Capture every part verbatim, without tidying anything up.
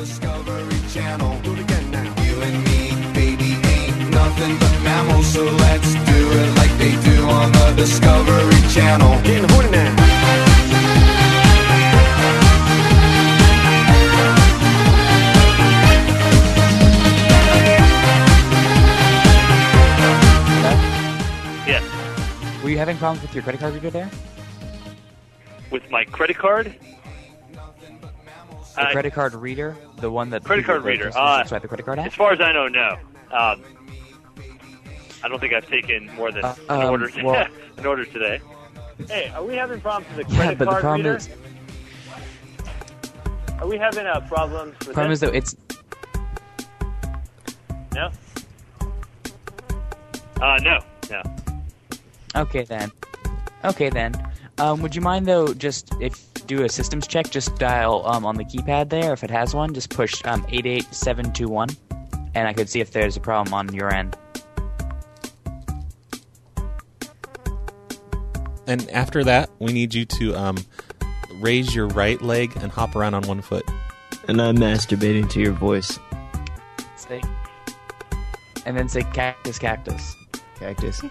Discovery Channel. Do it again now. You and me, baby, ain't nothing but mammals, so let's do it like they do on the Discovery Channel. Getting horny now. Were you having problems with your credit card reader there? With my credit card? The Uh, credit card reader? The one that... Credit card people- reader. just Uh, swipe the credit card at? as far as I know, no. Um, I don't think I've taken more than Uh, an um, order well- an order today. Hey, are we having problems with the Yeah, credit but the card problem reader? is... Are we having uh, problems with The problem it? is, though, it's... No? Uh, no. No. Okay, then. Okay, then. Um, would you mind, though, just, if you do a systems check, just dial um, on the keypad there, if it has one, just push um, eight eight seven two one, and I could see if there's a problem on your end. And after that, we need you to um, raise your right leg and hop around on one foot. And I'm masturbating to your voice. Say, and then say cactus, cactus. Cactus.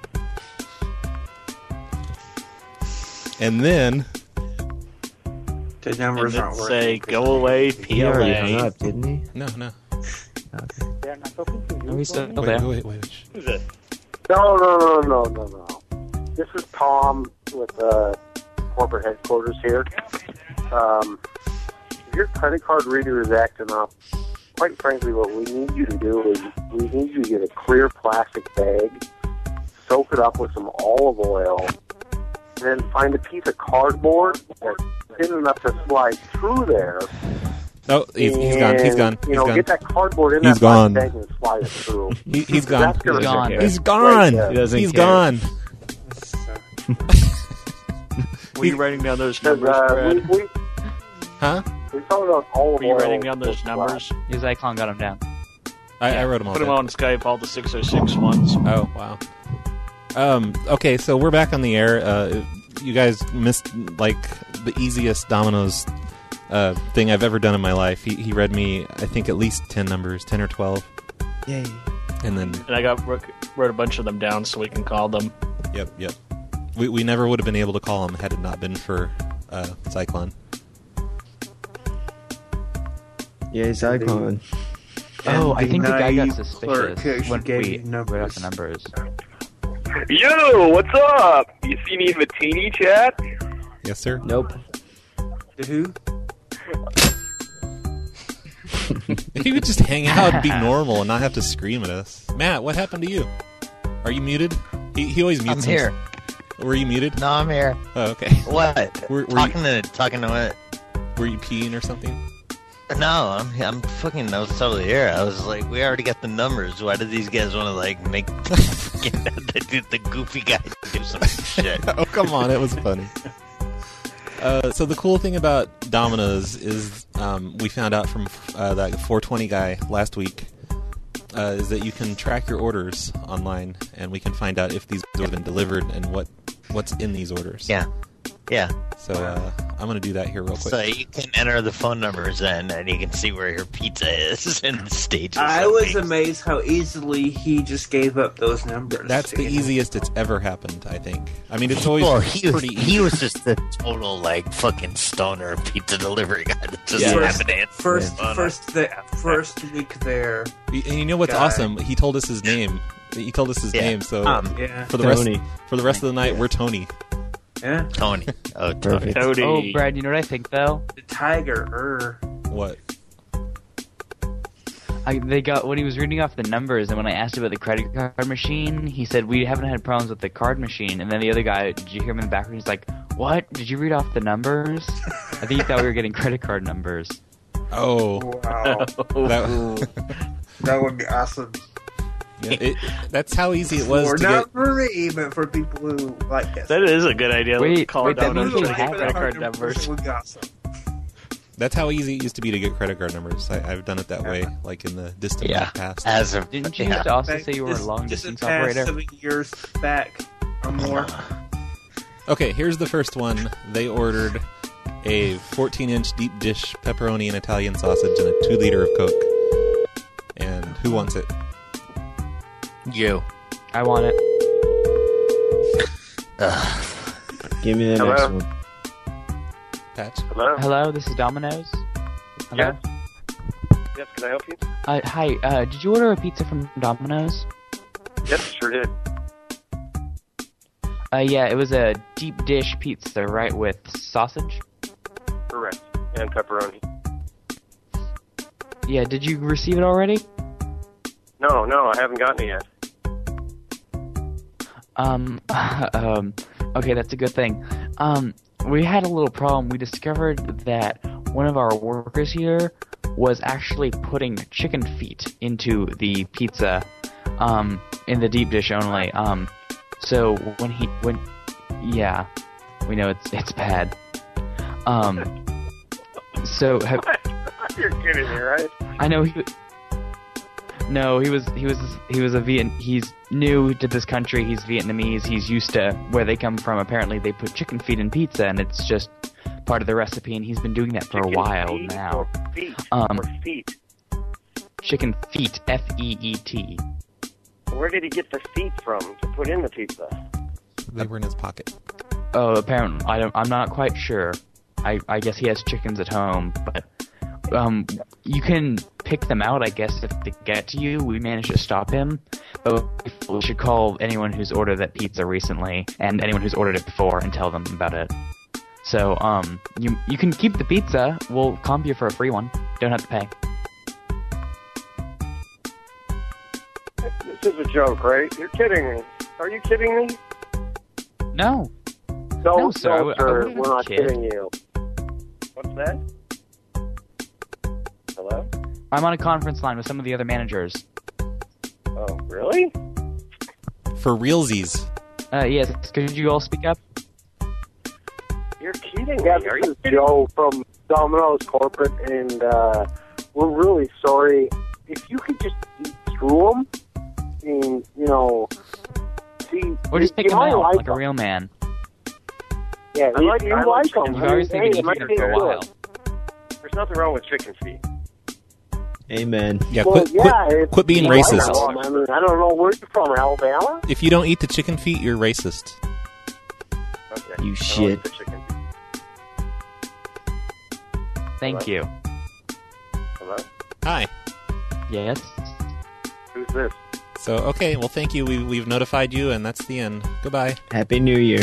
And then... The numbers And aren't then working. say, go away, P He L already hung A. up, didn't he? No, no. Okay. They're not talking to you. Are we still Wait, there? wait, wait, wait. Who's it? No, no, no, no, no, no. This is Tom with uh, corporate headquarters here. Um, if your credit card reader is acting up, quite frankly, what we need you to do is we need you to get a clear plastic bag, soak it up with some olive oil, and then find a piece of cardboard that's thin enough to slide through there. Oh, he's, he's gone. He's gone. You He's know, gone. get that cardboard in He's that plastic gone. bag and slide it through. He, he's gone. That's gonna He's gone. fit He's right gone. there. He doesn't He's care. gone. Were you writing down those Because, numbers, uh, Brad? we, we, Huh? we found out olive Were you oil writing down those was black. numbers? His icon got him down. I, I wrote them all Put them down. on Skype, all the six oh six ones. Oh, wow. Um, okay, so we're back on the air. Uh, you guys missed, like, the easiest Domino's uh, thing I've ever done in my life. He, he read me, I think, at least ten numbers, ten or twelve. Yay. And then, And I got wrote, wrote a bunch of them down so we can call them. yep, yep. We, we never would have been able to call him had it not been for uh, Cyclone. Yay, Cyclone. Oh, And I think the guy got naive clerk suspicious who when gave we you numbers. read out the numbers. Yo, what's up? You see me in the teeny chat? Yes, sir? Nope. The who? If he would just hang out and be normal and not have to scream at us. Matt, what happened to you? Are you muted? He, he always mutes I'm here. himself. Were you muted? No, I'm here. Oh, okay. What? Were, were, talking you, to talking to what? were you peeing or something? No, I'm I'm fucking. I was totally here. I was like, we already got the numbers. Why do these guys want to like make the, the goofy guy do some shit? Oh, come on. It was funny. Uh, so the cool thing about Domino's is um, we found out from uh, that four twenty guy last week uh, is that you can track your orders online, and we can find out if these have been delivered and what what's in these orders. Yeah, yeah. So uh, I'm going to do that here real quick. So you can enter the phone numbers in, and you can see where your pizza is and the stages. I and was things. amazed how easily he just gave up those numbers. That's the easiest it's ever happened, I think. I mean, it's always Well, he, pretty easy. he was just the total like fucking stoner pizza delivery guy that just Yeah. happened to answer First, the phone. first, the, first week there. And you know what's guy. awesome? He told us his name. He told us his Yeah. name. So Um, Yeah. for the Tony. rest for the rest of the night, we're Tony. Yeah. Tony. Oh, Tony. Perfect. Cody. Oh, Brad, you know what I think, though? The tiger. Er. What? I, they got when he was reading off the numbers, and when I asked about the credit card machine, he said we haven't had problems with the card machine. And then the other guy, did you hear him in the background? He's like, "What? Did you read off the numbers?" I think he thought we were getting credit card numbers. Oh, Wow. that, That would be awesome. yeah, it, that's how easy it was Or to not get. for me, but for people who like us. That is a good idea. Wait, Let's call wait, that Domino's means to we get have credit card numbers. We got some. That's how easy it used to be to get credit card numbers. I, I've done it that way, like in the distant Yeah. past. As of Didn't you yeah. used to also Back say you were a this- long just distance the past operator? Seven years back or more. Okay, here's the first one. They ordered a fourteen-inch deep dish pepperoni and Italian sausage, and a two liter of Coke. And who wants it? You. I want it. Give me the Hello? next one. Patch? Hello? Hello, this is Domino's. Hello. Yes. Yes, can I help you? Uh, hi. Uh, did you order a pizza from Domino's? Yes, sure did. Uh, yeah, it was a deep dish pizza, right, with sausage? Correct. And pepperoni. Yeah, did you receive it already? No, no, I haven't gotten it yet. Um, um, okay, that's a good thing. Um, we had a little problem. We discovered that one of our workers here was actually putting chicken feet into the pizza, um, in the deep dish only. Um, so when he, when, yeah, we know it's, it's bad. Um, so have, You're kidding me, right? I know he. No, he was he was he was a Viet. He's new to this country. He's Vietnamese. He's used to where they come from. Apparently, they put chicken feet in pizza, and it's just part of the recipe. And he's been doing that for Chicken a while feet now. Or feet. Um, or feet. Chicken feet, F E E T. Where did he get the feet from to put in the pizza? They were in his pocket. Oh, apparently, I don't. I'm not quite sure. I I guess he has chickens at home, but um, you can pick them out, I guess, if they get to you. We managed to stop him, but we should call anyone who's ordered that pizza recently and anyone who's ordered it before and tell them about it. So, um, you you can keep the pizza. We'll comp you for a free one. Don't have to pay. This is a joke, right? You're kidding me. Are you kidding me? No. No, No, sir, I no, w- I sir. wouldn't We're not kid. kidding you. What's that? Hello? I'm on a conference line with some of the other managers. Oh, really? For realsies. Uh, yes, could you all speak up? You're kidding yeah, me. Are you kidding? Joe from Domino's Corporate, and uh, we're really sorry. If you could just eat through them, and, you know, see... Or just you pick them might out like like a real man. Yeah, I you, like- you I like, like them. chicken. You've always Hey, been it eating might them be for a good. while. There's nothing wrong with chicken feet. Amen. Yeah, Well, quit, yeah, quit, if quit being you like racist. them. I mean, I don't know where you're from, Alabama? If you don't eat the chicken feet, you're racist. Okay. You I shit. like the chicken feet. Thank you. Hello? Hi. Yes? Who's this? So, okay, well, thank you. We, we've notified you, and that's the end. Goodbye. Happy New Year.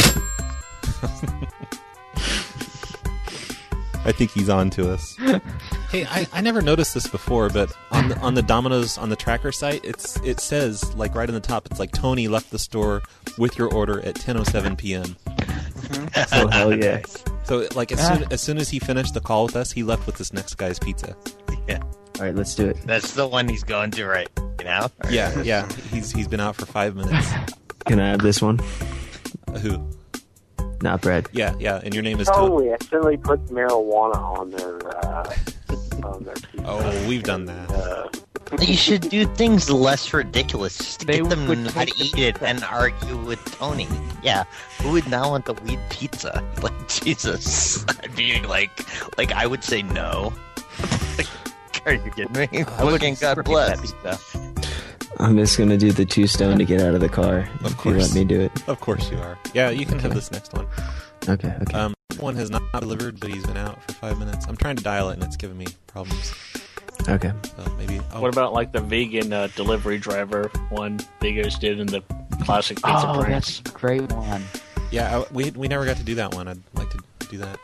I think he's on to us. Hey, I, I never noticed this before, but on the, on the Domino's on the tracker site, it's it says like right on the top, it's like Tony left the store with your order at ten oh seven p.m. Oh, hell yeah. So like as soon as soon as he finished the call with us, he left with this next guy's pizza. Yeah. All right, let's do it. That's the one he's going to right now? Yeah, yeah. He's he's been out for five minutes. Can I have this one? Uh, who? Not Brad. Yeah, yeah. And your name is Tony. Totally accidentally put marijuana on their, uh, on their pizza. Oh, we've done that. Uh, You should do things less ridiculous just to They get them would to know how to take eat it and argue with Tony. Yeah, who would not want the weed pizza? Like, Jesus. I'd be like, like I would say no. Are you kidding me? I would Fucking God reciprocate bless. that pizza. I'm just gonna do the two stone to get out of the car. Of if you course. let me do it. Of course you are. Yeah, you can have this next one. Okay, okay. Um, one has not delivered, but he's been out for five minutes. I'm trying to dial it, and it's giving me problems. Okay. So maybe. Oh, What about like the vegan uh, delivery driver one they guys did in the classic pizza Oh, pranks? that's a great one. Yeah, I, we we never got to do that one. I'd like to do that.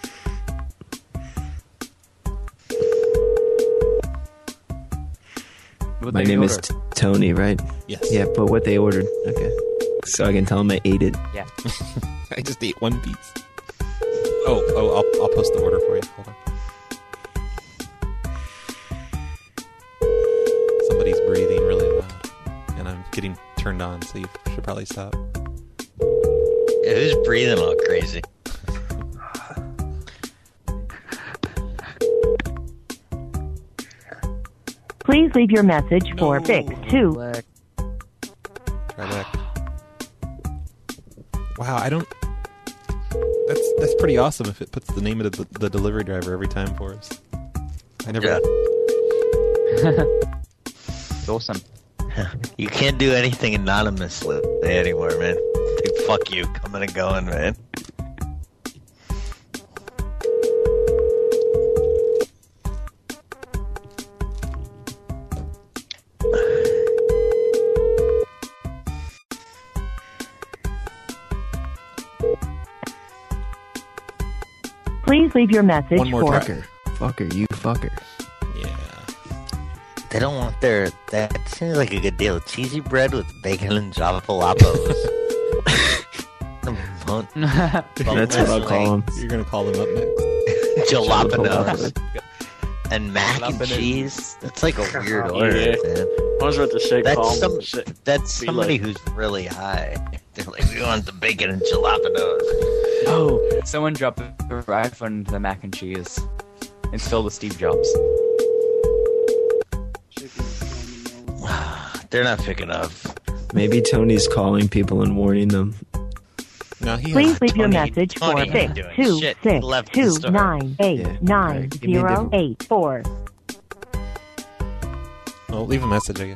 What My they name is order. T- Tony, right? Yes. Yeah, but what they ordered. Okay. So I can tell them I ate it. Yeah. I just ate one piece. Oh, oh, I'll I'll post the order for you. Hold on. Somebody's breathing really loud, and I'm getting turned on, so you should probably stop. Who's breathing all crazy? Please leave your message for No. Fix two. Try back. Wow, I don't. That's that's pretty awesome if it puts the name of the, the delivery driver every time for us. I never. Yeah. It's awesome. You can't do anything anonymously anymore, man. Dude, fuck you. Coming and going, man. Please leave your message One more for try. Fucker, you fucker. Yeah. They don't want their... That seems like a good deal. Cheesy bread with bacon and jalapalapos. That's what I'll call them. You're gonna call them up next. Jalapenos. And mac and cheese. That's like a weird order, Yeah. man. I was about to say, That's, call some, them, that's be somebody like- who's really high. They're like, we want the bacon and jalapenos. Oh, someone dropped their iPhone into the mac and cheese. It's filled with Steve Jobs. They're not picking up. Maybe Tony's calling people and warning them. No, he Please has leave your Tony- message Tony for ain't six doing two shit. He six left the two store. nine eight Yeah. nine Alright, give me a zero different- eight four. Well, leave a message, I guess.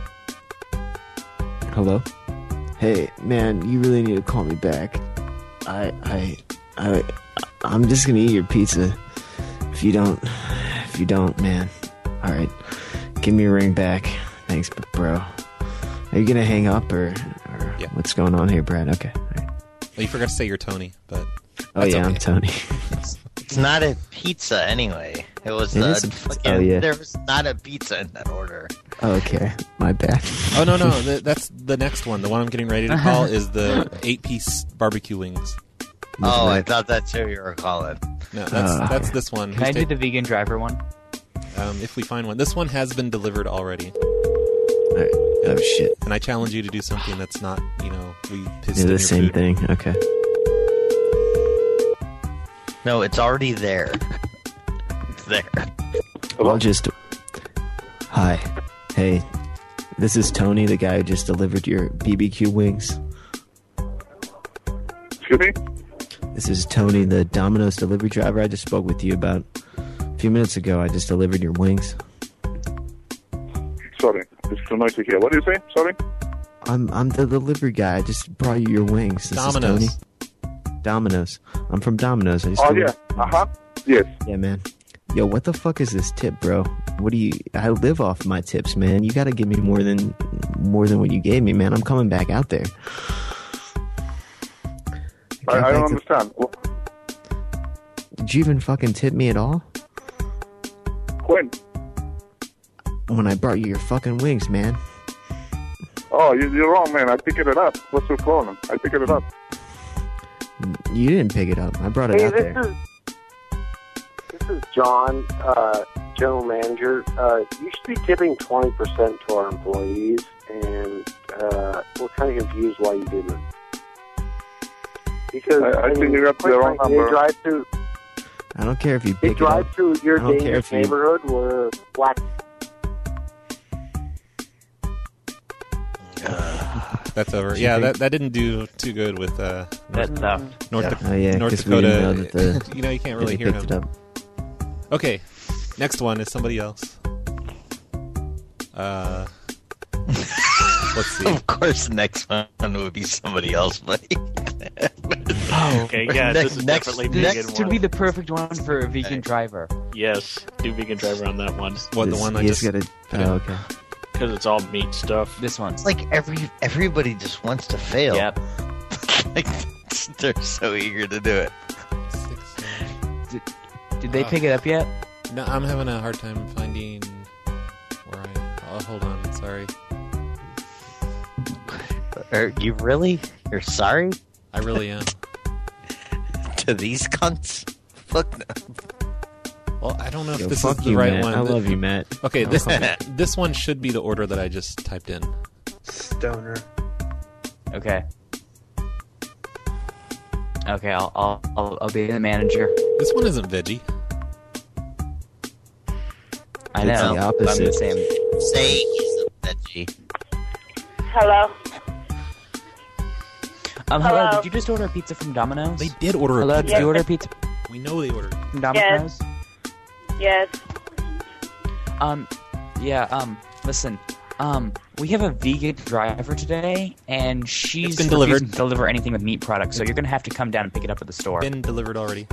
Hello? Hey, man, you really need to call me back. I, I, I, I'm just gonna eat your pizza. If you don't, if you don't, man. All right, give me a ring back. Thanks, bro. Are you gonna hang up or, or Yeah. what's going on here, Brad? Okay. All right. Well, you forgot to say you're Tony, but Oh that's yeah, okay. I'm Tony. It's not a pizza anyway. It was It the is a- fucking, oh, yeah. there was not a pizza in that order. Okay, my bad. Oh no no, th- that's the next one. The one I'm getting ready to call is the eight-piece barbecue wings. Oh, I Right. thought that's who you were calling. No, that's Uh. that's this one. Can I Who's do ta- the vegan driver one? um, if we find one, this one has been delivered already, All right. Oh shit. and I challenge you to do something that's not, you know, we pissed Yeah, in the your same food. thing. Okay. No, it's already there. It's there. I'll just. Hi. Hey. This is Tony, the guy who just delivered your B B Q wings. Excuse me? This is Tony, the Domino's delivery driver I just spoke with you about a few minutes ago. I just delivered your wings. Sorry, it's too noisy here. What do you say? Sorry? I'm I'm the delivery guy. I just brought you your wings. This Domino's. is Tony. Domino's. I'm from Domino's. I just Oh, delivered- yeah. Uh-huh. Yes. Yeah, man. Yo, what the fuck is this tip, bro? What do you? I live off my tips, man. You gotta give me more than more than what you gave me, man. I'm coming back out there. I, got I don't back to- understand. Did you even fucking tip me at all? When? When I brought you your fucking wings, man. Oh, you, you're wrong, man. I picked it up. What's your problem? I picked it up. You didn't pick it up. I brought it Hey, out this there. is this is John, uh, general manager. Uh, you should be tipping twenty percent to our employees, and uh, we're kind of confused why you didn't. Because I- I mean, think you got quite the wrong frankly, number. They drive through. I don't care if you They pick it drive up. through your I don't care dangerous if you- neighborhood where black. That's over. Yeah, that that didn't do too good with uh, That North, stuff. North, Yeah. Dak- Oh yeah, North 'cause we Dakota. didn't know that the you know, you can't that really they hear picked him. it up. Okay, next one is somebody else. Uh, let's see. Of course, the next one would be somebody else, buddy. Okay, yeah, Next- this is next- definitely This vegan would one. be the perfect one for a vegan driver. Yes, do vegan driver on that one What the This- one I he's just? got a. Yeah. Oh, okay. because it's all meat stuff. This one's Like every everybody just wants to fail. Yep. Like they're so eager to do it. Six, seven. Did they Uh, pick it up yet? No, I'm having a hard time finding where I. Oh, hold on. Sorry, Are you really? You're sorry I really am. to these cunts? Fuck no. Well, I don't know if Yo, this fuck is the you, right Matt. one. I love you, Matt. Okay, Don't this call me- this one should be the order that I just typed in. Stoner. Okay. Okay, I'll I'll I'll, I'll be the manager. This one isn't veggie. I It's know. the I'm opposite. the same. Say he's a veggie. Hello. Um, hello. Hello. Did you just order a pizza from Domino's? They did order a hello, pizza. Did you order a pizza We know they ordered from Domino's? Yes. Um, yeah. Um, listen. Um, we have a vegan driver today, and she's It's been delivered. refusing to deliver anything with meat products. So you're gonna have to come down and pick it up at the store. Been delivered already.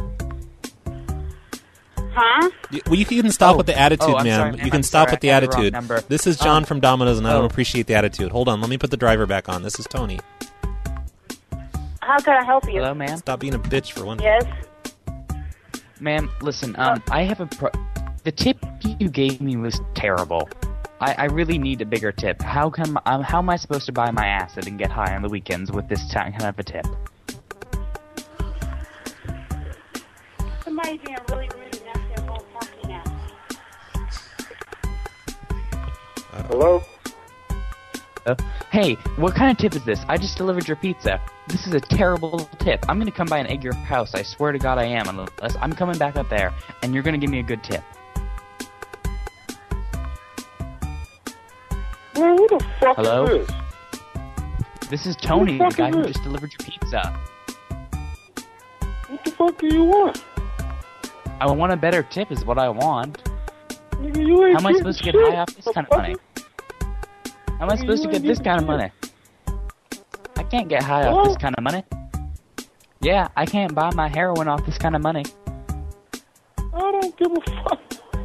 Huh? You, well, you can stop Oh. with the attitude, Oh, I'm ma'am. sorry, ma'am. You can I'm stop sorry, with the I had the wrong attitude. number. This is John Um, from Domino's, and I oh. don't appreciate the attitude. Hold on, let me put the driver back on. This is Tony. How can I help you? Hello, ma'am. Stop being a bitch for one. Yes. Ma'am, listen. Um, I have a pro- the tip you gave me was terrible. I, I really need a bigger tip. How come? Um, how am I supposed to buy my acid and get high on the weekends with this kind of a tip? Somebody's being really rude and that's their whole parking at. Hello? Uh, hey, what kind of tip is this? I just delivered your pizza. This is a terrible tip. I'm gonna come by and egg your house. I swear to God I am. Unless I'm coming back up there, and you're gonna give me a good tip. Man, who the fuck Hello? is this? This is Tony, Who the the fuck guy is who this? just delivered your pizza. What the fuck do you want? I want a better tip, is what I want. Nigga, you ain't How am I getting supposed to get shit, high off this kind of money? How am I Nigga, supposed to you get ain't this getting kind of money? I can't get high off Hello? this kind of money. Yeah, I can't buy my heroin off this kind of money. I don't give a fuck.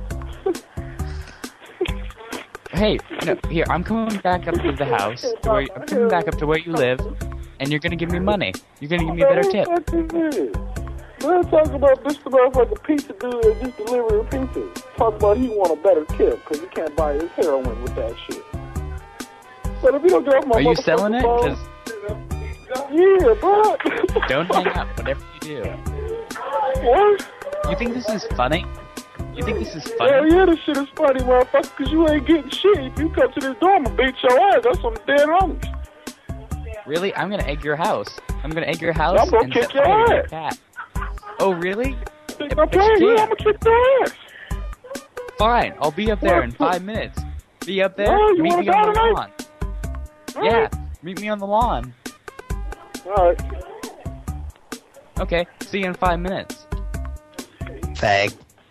Hey, no, here, I'm coming back up to the house. To where, I'm coming back up to where you live, and you're gonna give me money. You're gonna give me a better tip. Man, talk about this the motherfucking pizza dude that just delivered pizza. Talk about he want a better tip because he can't buy his heroin with that shit. But if you don't get off my Are you motherfucking selling it? phone- 'Cause Yeah, bro. don't hang up, whatever you do. What? You think this is funny? You think this is Hell funny? yeah, this shit is funny, motherfucker, because you ain't getting shit. If you come to this door, I'm going to beat your ass. That's some dead homies. Really? I'm gonna egg your house. I'm gonna egg your house I'm gonna and kick set your fire to ass. cat. Oh, really? Think But I'm playing? you Yeah, can't. I'm going to kick your ass. Fine, I'll be up there in five minutes. Be up there, Oh, you meet wanna me on go the tonight? lawn. All Yeah, right. meet me on the lawn. All right. Okay, see you in five minutes. Fag.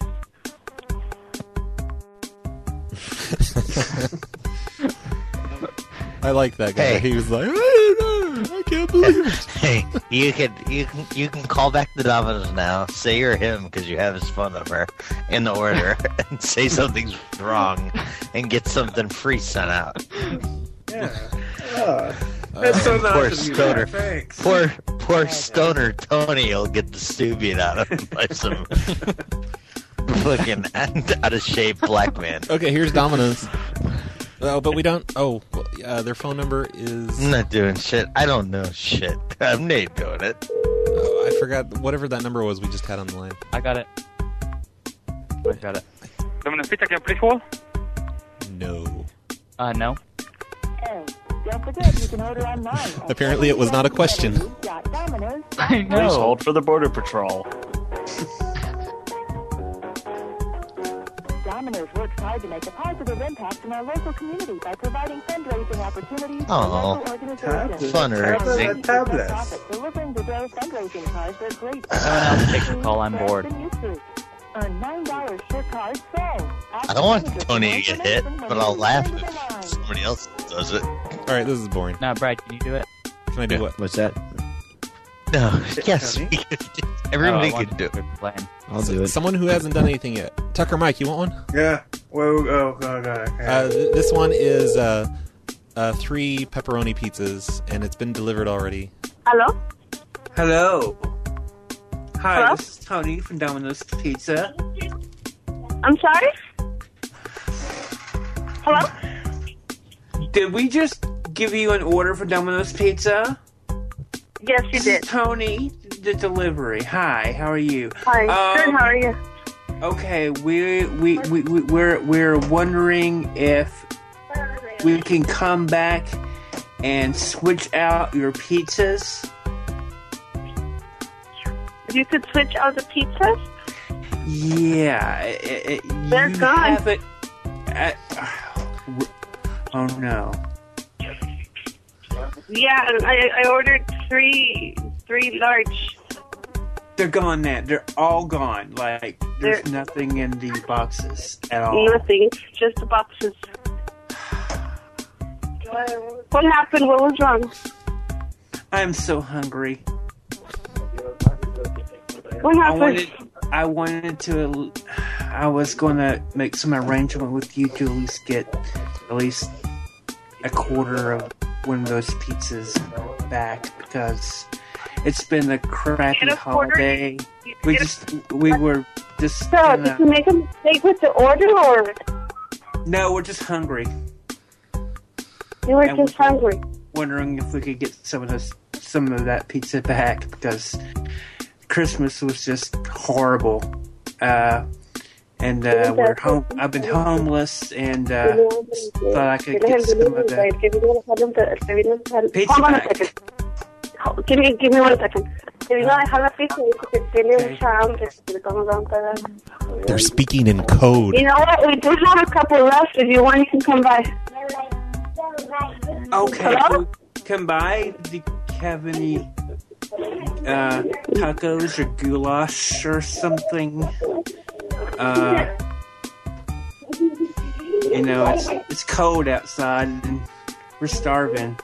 I like that guy. Hey. He was like, I can't believe it. Hey, you can you can you can call back the Domino's now. Say you're him because you have his phone number in the order, and say something's wrong, and get something free sent out. Yeah. Uh, Uh, that's so nice poor of you, stoner, man. Thanks. poor poor stoner Tony will get the stew beat out of him by some fucking out of shape black man. Okay, here's Domino's. Oh, but we don't. Oh, well, uh, their phone number is. I'm not doing shit. I don't know shit. I'm not doing it. Oh, I forgot whatever that number was we just had on the line. I got it. I got it. Domino's Pizza, can I please hold? No. Uh, no. Don't forget, you can order online. Apparently, it was not a question. I know. Please hold for the Border Patrol. Domino's works hard to make a positive impact in our local community by providing fundraising opportunities for Aw. local organizations. Fundraising. Tablet. Delivering the day fundraising cards are great. Someone else take the call. I'm bored. Earn nine dollars per card sold. I don't want Tony to get hit, but I'll laugh if somebody else does it. All right, this is boring. Now, Brad, can you do it? Can I do what? What's that? No, yes, we can. Everybody Oh, I can do it. Playing. I'll do it. Someone who hasn't done anything yet. Tucker, Mike, you want one? Yeah. Well, oh, oh, God. Uh, th- this one is uh, uh, three pepperoni pizzas, and it's been delivered already. Hello? Hello. Hi, Hello? this is Tony from Domino's Pizza. I'm sorry? Hello? Did we just give you an order for Domino's Pizza? Yes, you This did. is Tony, the delivery. Hi, how are you? Hi. Good, Um, how are you? Okay, we we we we- we're we're wondering if we can come back and switch out your pizzas. You could switch out the pizzas? Yeah, it, it, They're you gone. have it. At, oh no. Yeah, I, I ordered three, three large. They're gone now. They're all gone. Like, there's They're- nothing in the boxes at all. Nothing, just the boxes. What happened? What was wrong? I'm so hungry. What I happened? wanted, I wanted to, I was going to make some arrangement with you to at least get at least a quarter of one of those pizzas back because it's been a crappy Get a quarter? holiday. We Get a- just, we were just, So, kinda- did you make a mistake with the order, or no, we're just hungry. you were And just we're hungry? Wondering if we could get some of this, some of that pizza back because Christmas was just horrible. Uh, and uh, we're home. I've been homeless, and uh, thought I could get some of the pizza Hold on a back. second. Ho- Give me, give me one second. If you don't have a pizza, you could tiene un sound, este, le vamos a dar un pedazo. They're speaking in code. You know what? We do have a couple left. If you want, you can come by. Okay, Hello? come by. Do you have any uh, tacos or goulash or something? Uh, you know, it's it's cold outside and we're starving.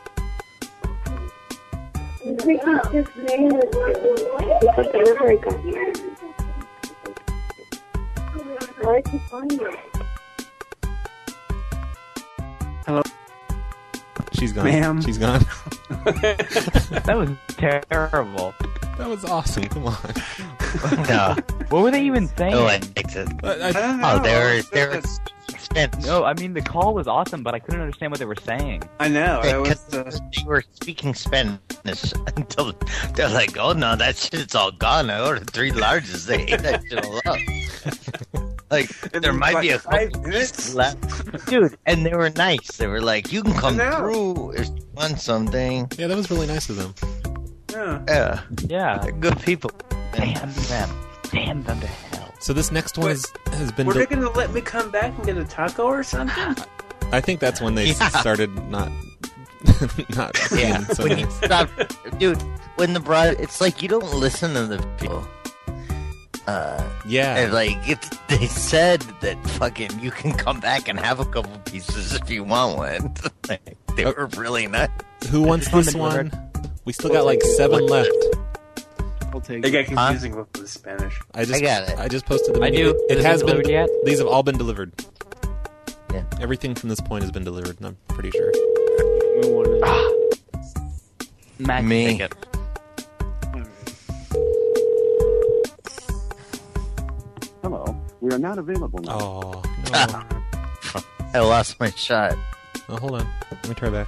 Hello, She's gone. ma'am. She's gone. That was terrible. That was awesome. Come on. No. What were they even saying? Oh, I liked it. I, I, don't Oh, know. they were they were spent. No, I mean the call was awesome, but I couldn't understand what they were saying. I know. It was, Because uh, they were speaking Spanish until they're like, "Oh no, that shit's all gone. I ordered three larges. They ate that shit all up." Like there might be a five couple minutes left, dude. And they were nice. They were like, "You can come I know. through if you want something." yeah, that was really nice of them. Yeah. Yeah, Yeah. they're good people. Damn them. Damn them to hell. So this next one Wait, is, has been. Were they de- going to let me come back and get a taco or something? I think that's when they Yeah. started not, not Yeah, being so when you nice. stop, dude. When the bride, it's like you don't listen to the people. Uh, Yeah. and like if they said that fucking you can come back and have a couple pieces if you want one. Like, they Oh. were really nice. Who wants It's this delivered. one? We still got like seven left. I'll take It got it. confusing with the Spanish. I just I got it. I just posted them. I do. It, it Is it has been delivered yet? These have all been delivered. Yeah. Everything from this point has been delivered. I'm pretty sure. We wanted- Matt can Me. take it. Hello. We are not available now. Oh no. I lost my shot. Oh, hold on. Let me try back.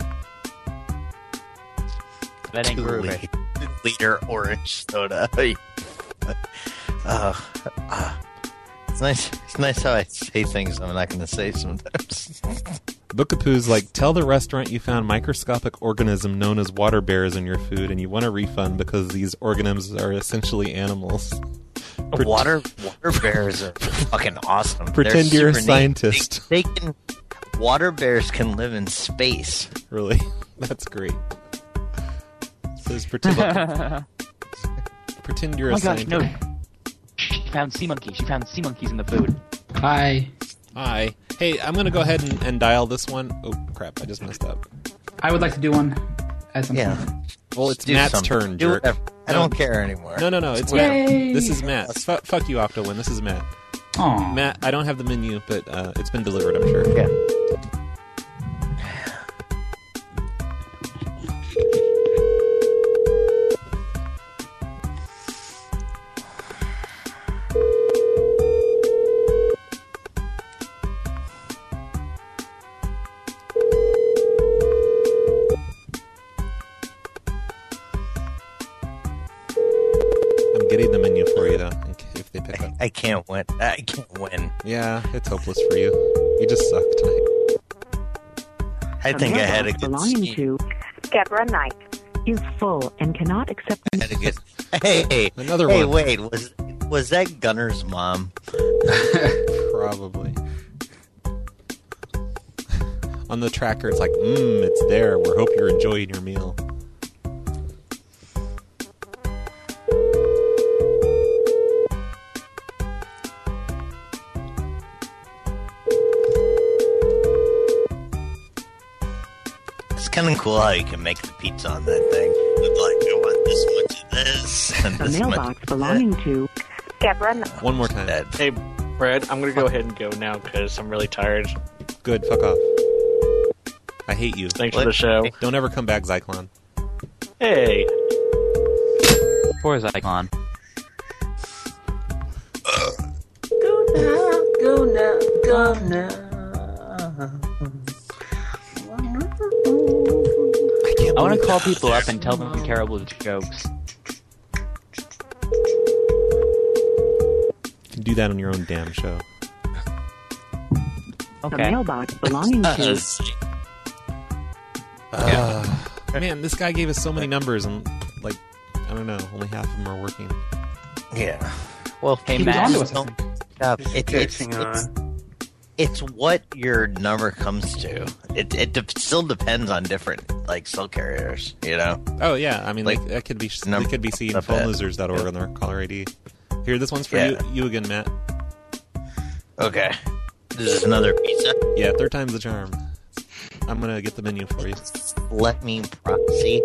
That ain't Two groovy. liter, liter orange soda. uh, uh, it's nice. It's nice how I say things I'm not going to say sometimes. Bookapoo's like, tell the restaurant you found microscopic organism known as water bears in your food, and you want a refund because these organisms are essentially animals. Pret- water water bears are fucking awesome. Pretend They're you're a super neat. scientist. They, they can. Water bears can live in space. Really? That's great. It says pretend, pretend you're Oh a my gosh, scientist. no. She found sea monkeys. She found sea monkeys in the food. Hi. Hi. Hey, I'm gonna go ahead and, and dial this one. Oh crap! I just messed up. I would like to do one at some Yeah. point. Well, it's Do Matt's something. turn, Do jerk. whatever. I No. don't care anymore. No, no, no. It's Yay. Matt. This is Matt. Fu fuck you, Octowin. This is Matt. Aw. Matt, I don't have the menu, but uh, it's been delivered. I'm sure. Yeah. I'm getting the menu for you though, in ca- if they pick up. I can't win. I can't win. Yeah, it's hopeless for you. You just suck tonight. I think I had a good belonging scheme. to Deborah Knight is full and cannot accept. I had a good. Hey, Another hey, one. wait. Was was that Gunner's mom? Probably. On the tracker, it's like, mmm, it's there. We hope you're enjoying your meal. kind of cool how you can make the pizza on that thing. With like, I want this much of this and A this mailbox much of belonging that. to Gabriella. One more time. Hey, Brad, I'm gonna go ahead and go now because I'm really tired. Good, fuck off. I hate you. Thanks for the show. Don't ever come back, Zyklon. Hey. Poor Zyklon. Go now, go now, go now. I want to call people up and tell them terrible jokes. You can do that on your own damn show. a Okay. mailbox belonging to Uh, man, this guy gave us so many numbers, and like, I don't know, only half of them are working. Yeah. Well, Hey, people Matt. just don't- uh, it, it's, Catching it's, on. it's what your number comes to. It it de- still depends on different like cell carriers, you know. Oh yeah, I mean, like, Like, that could be num- they could be seeing stuff phone that- losers dot org yeah. on their caller I D. Here, this one's for Yeah. you, you again, Matt. Okay. This is another pizza. Yeah, third time's the charm. I'm gonna get the menu for you. Let me proxy.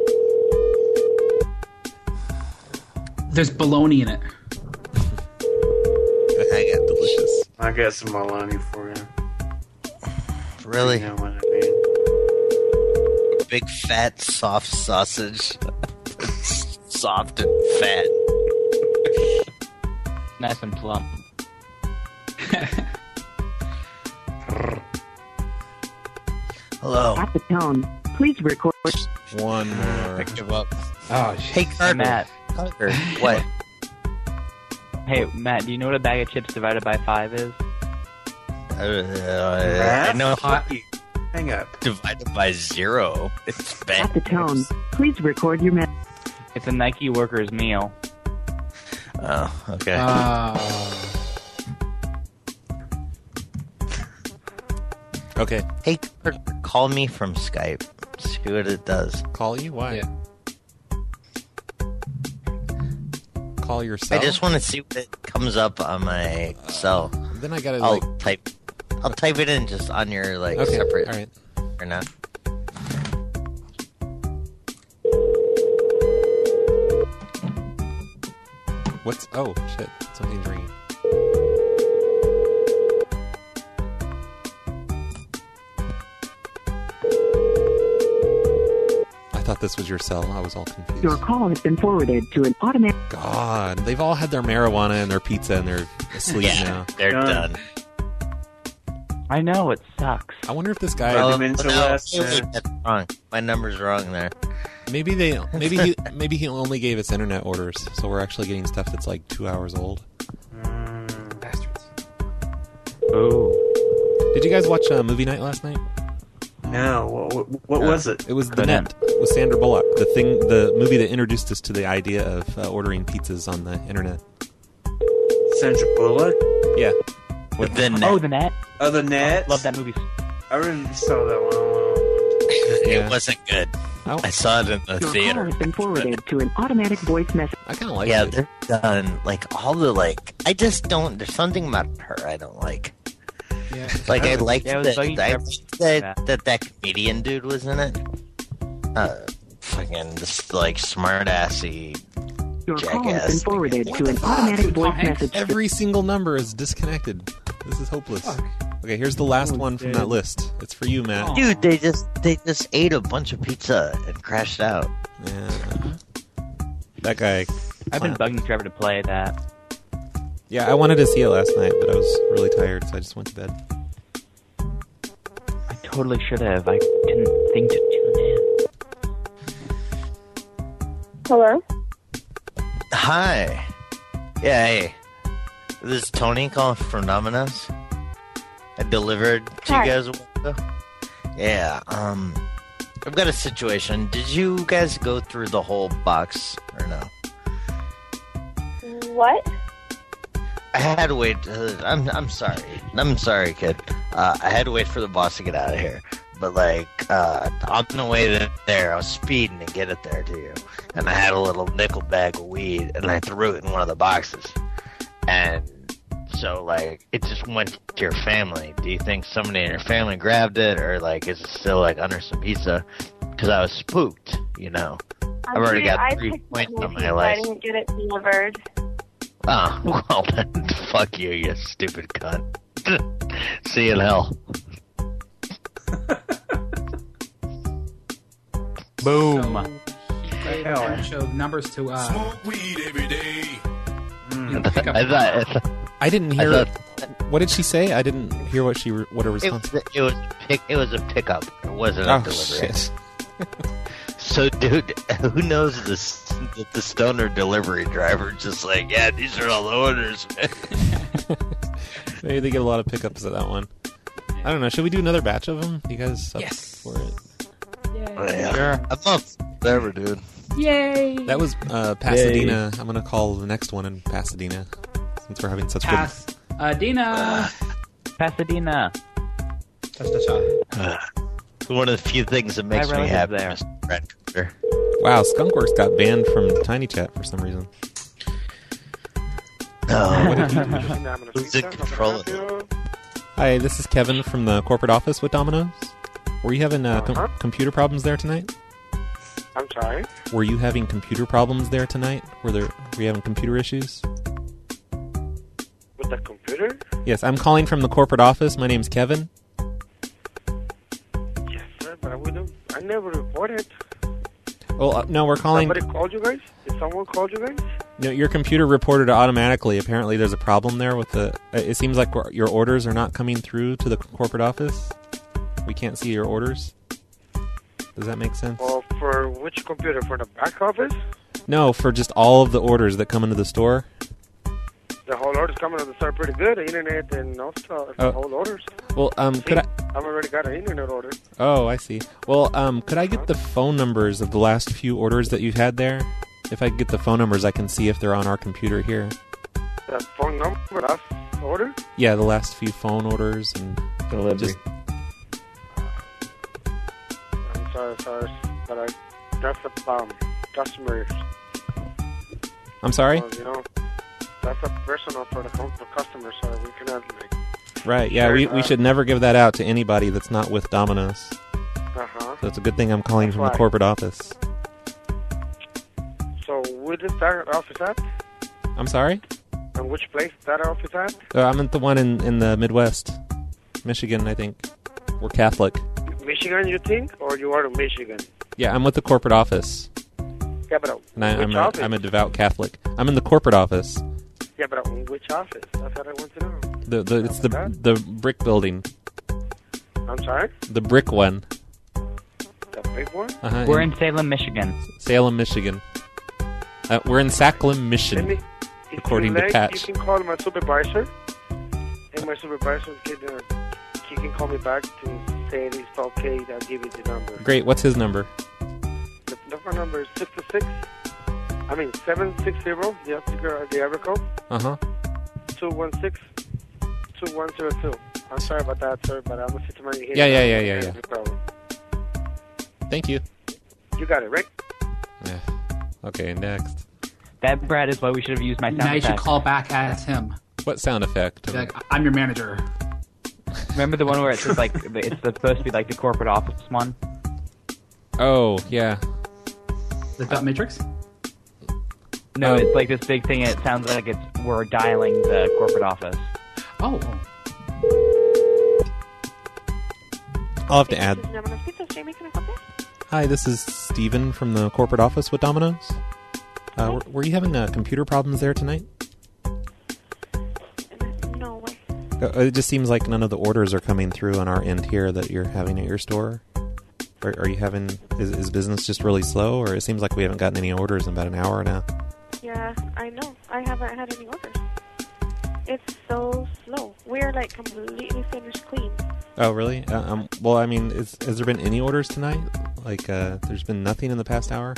There's bologna in it. I got delicious. I got some bologna for you. Really? You know what I mean? Big fat soft sausage. Soft and fat. Nice and plump. Hello. at the tone. Please record. One more. I give up. Oh, Hey, Hey, Carter. Matt. Carter. What? Hey, Matt, do you know what a bag of chips divided by five is? Uh, I know how Hot you. Hang up. divided by zero. It's bad. At the tone. Please record your message. It's a Nike worker's meal. Oh, okay. Uh, Okay, Hey, Carter, call me from Skype. See what it does. call you? Why? Yeah. Call yourself? I just want to see what it comes up on my cell. Then I gotta, I'll like... type. I'll type it in just on your like Okay, separate. alright. Or not. What's... Oh, shit. Something's ringing. I thought this was your cell. I was all confused. Your call has been forwarded to an automatic. God, they've all had their marijuana and their pizza and they're asleep Yeah, now. they're Done. done. I know, it sucks. I wonder if this guy... Well, Oh, minutes or no, less, wait, wait, uh, that's wrong. My number's wrong there. Maybe they, maybe he, maybe he only gave us internet orders, so we're actually getting stuff that's like two hours old. bastards. Ooh. Did you guys watch uh, movie night last night? No, what, what, what Uh, was it? It was The Couldn't. Net with Sandra Bullock. The thing, the movie that introduced us to the idea of uh, ordering pizzas on the internet. Sandra Bullock? Yeah. With the net. Oh, the net? Oh, the net? Love that movie. I really saw that one. It Yeah. wasn't good. Oh. I saw it in the Your theater. call has been forwarded to an automatic voice message. I kind of like Yeah, it. they're done. Like all the like, I just don't. There's something about her I don't like. Yeah. Like I liked Yeah, it was that, Buggy I Trevor. liked that, that that comedian dude was in it. Uh, fucking this like smart assy Your call has been jackass. forwarded to an automatic voice message. Every single number is disconnected. This is hopeless. Okay, here's the last one from that list. It's for you, Matt. Dude, they just they just ate a bunch of pizza and crashed out. Yeah. That guy. I've been bugging Trevor to play that. Yeah, I wanted to see it last night, but I was really tired, so I just went to bed. I totally should have. I didn't think to tune in. Hello? Hi. Yeah, hey. This is Tony calling from Domino's. I delivered to Hi. you guys a while ago. Yeah, um, I've got a situation. Did you guys go through the whole box or no? What? I had to wait. Uh, I'm I'm sorry. I'm sorry, kid. Uh, I had to wait for the boss to get out of here. But like, uh, on the way there, I was speeding to get it there to you, and I had a little nickel bag of weed, and I threw it in one of the boxes, and so like it just went to your family. Do you think somebody in your family grabbed it, or like is it still like under some pizza? because I was spooked, you know. I've I'm already sure got I three picked points up on my my pizza. I license. didn't get it delivered. Oh, well then, fuck you, you stupid cunt. See you in hell. Boom. Gave a bunch of numbers to uh. Smoke weed every day. you know, pick up I thought, I thought I didn't I hear. thought- What did she say? I didn't hear what she. Re- what her it, response. was- it was pick, it was a pickup. It wasn't a Oh delivery. shit! So, dude, who knows this? The, the stoner delivery driver just like, yeah, these are all the orders, man. Maybe they get a lot of pickups at that one. I don't know. Should we do another batch of them? You guys up Yes. for it? Oh, yeah. Sure. I'm up. Whatever, dude. Yay! That was uh, Pasadena. I'm gonna call the next one in Pasadena since we're having such Pass. Uh, Dina. Pasadena. One of the few things that makes My me relative's happy, there. Mister Brad Cooper. good. Wow, Skunkworks got banned from Tiny Chat for some reason. No. What did you Who's in control of it? Hi, this is Kevin from the corporate office with Domino's. Were you having uh, com- Uh-huh. computer problems there tonight? I'm sorry. Were you having computer problems there tonight? Were there? Were you having computer issues? With the computer? Yes, I'm calling from the corporate office. My name's Kevin. Yes, sir, but I wouldn't. I never reported. Well, uh, no, we're calling. Somebody called you guys? Did someone call you guys? No, your computer reported it automatically. Apparently, there's a problem there with the. uh, It seems like we're- your orders are not coming through to the corporate office. We can't see your orders. Does that make sense? Well, for which computer? For the back office? No, for just all of the orders that come into the store. The whole order's coming on the start pretty good. The internet and also the Oh. whole orders. Well, um, See, could I? I've already got an internet order. Oh, I see. Well, um, could I get the phone numbers of the last few orders that you've had there? If I get the phone numbers, I can see if they're on our computer here. The phone number, last order? Yeah, the last few phone orders and Delivery. just. I'm sorry, sorry, but I that's a um, customer. I'm sorry. Well, you know, that's a personal for the, com- the customer, so we cannot like. Right. Yeah, we we uh, should never give that out to anybody that's not with Domino's. Uh huh. So it's a good thing I'm calling That's from the why. corporate office. So, where is that office at? I'm sorry. And which place is that office at? Uh, I'm at the one in in the Midwest, Michigan. I think we're Catholic. Michigan, you think, or you are in Michigan? Yeah, I'm with the corporate office, Yeah, but uh, and I, which I'm a, office? I'm a devout Catholic. I'm in the corporate office. Yeah, but uh, which office? That's what I want to know. The the it's the the brick building, I'm sorry, the brick one. the big one. Uh-huh, We're in Salem, Michigan. Salem, Michigan. Uh, we're in Sacklem, Let me, Michigan, if according you to like, Patch. you can call my supervisor, and my supervisor can uh, he can call me back to say it's okay. I'll give you the number. Great. What's his number? The, the phone number is six to six. I mean seven six zero. The Africa, the area code Uh huh. two one six two one zero two. I'm sorry about that, sir, but I'm gonna sit to my head. Yeah, yeah, yeah, yeah, yeah. No problem. Thank you. You got it, right? Yeah. Okay. Next. That, Brad, is why we should have used my sound Now you should effect. call back as him. What sound effect? Be like, I'm your manager. Remember the one where it's just like it's supposed to be like the corporate office one? Oh yeah. The Dot Matrix? No, it's like this big thing. And it sounds like it's we're dialing the corporate office. Oh. I'll have to add. Domino's Pizza, Jamie, can I help you? Hi, this is Steven from the corporate office with Domino's. Uh, were, were you having uh, computer problems there tonight? No way. Uh, it just seems like none of the orders are coming through on our end here that you're having at your store. Are, are you having? Is, is business just really slow, or it seems like we haven't gotten any orders in about an hour now? Yeah, I know. I haven't had any orders. It's so slow. We're like completely finished clean. Oh, really? Uh, um. Well, I mean, is, has there been any orders tonight? Like, uh, there's been nothing in the past hour.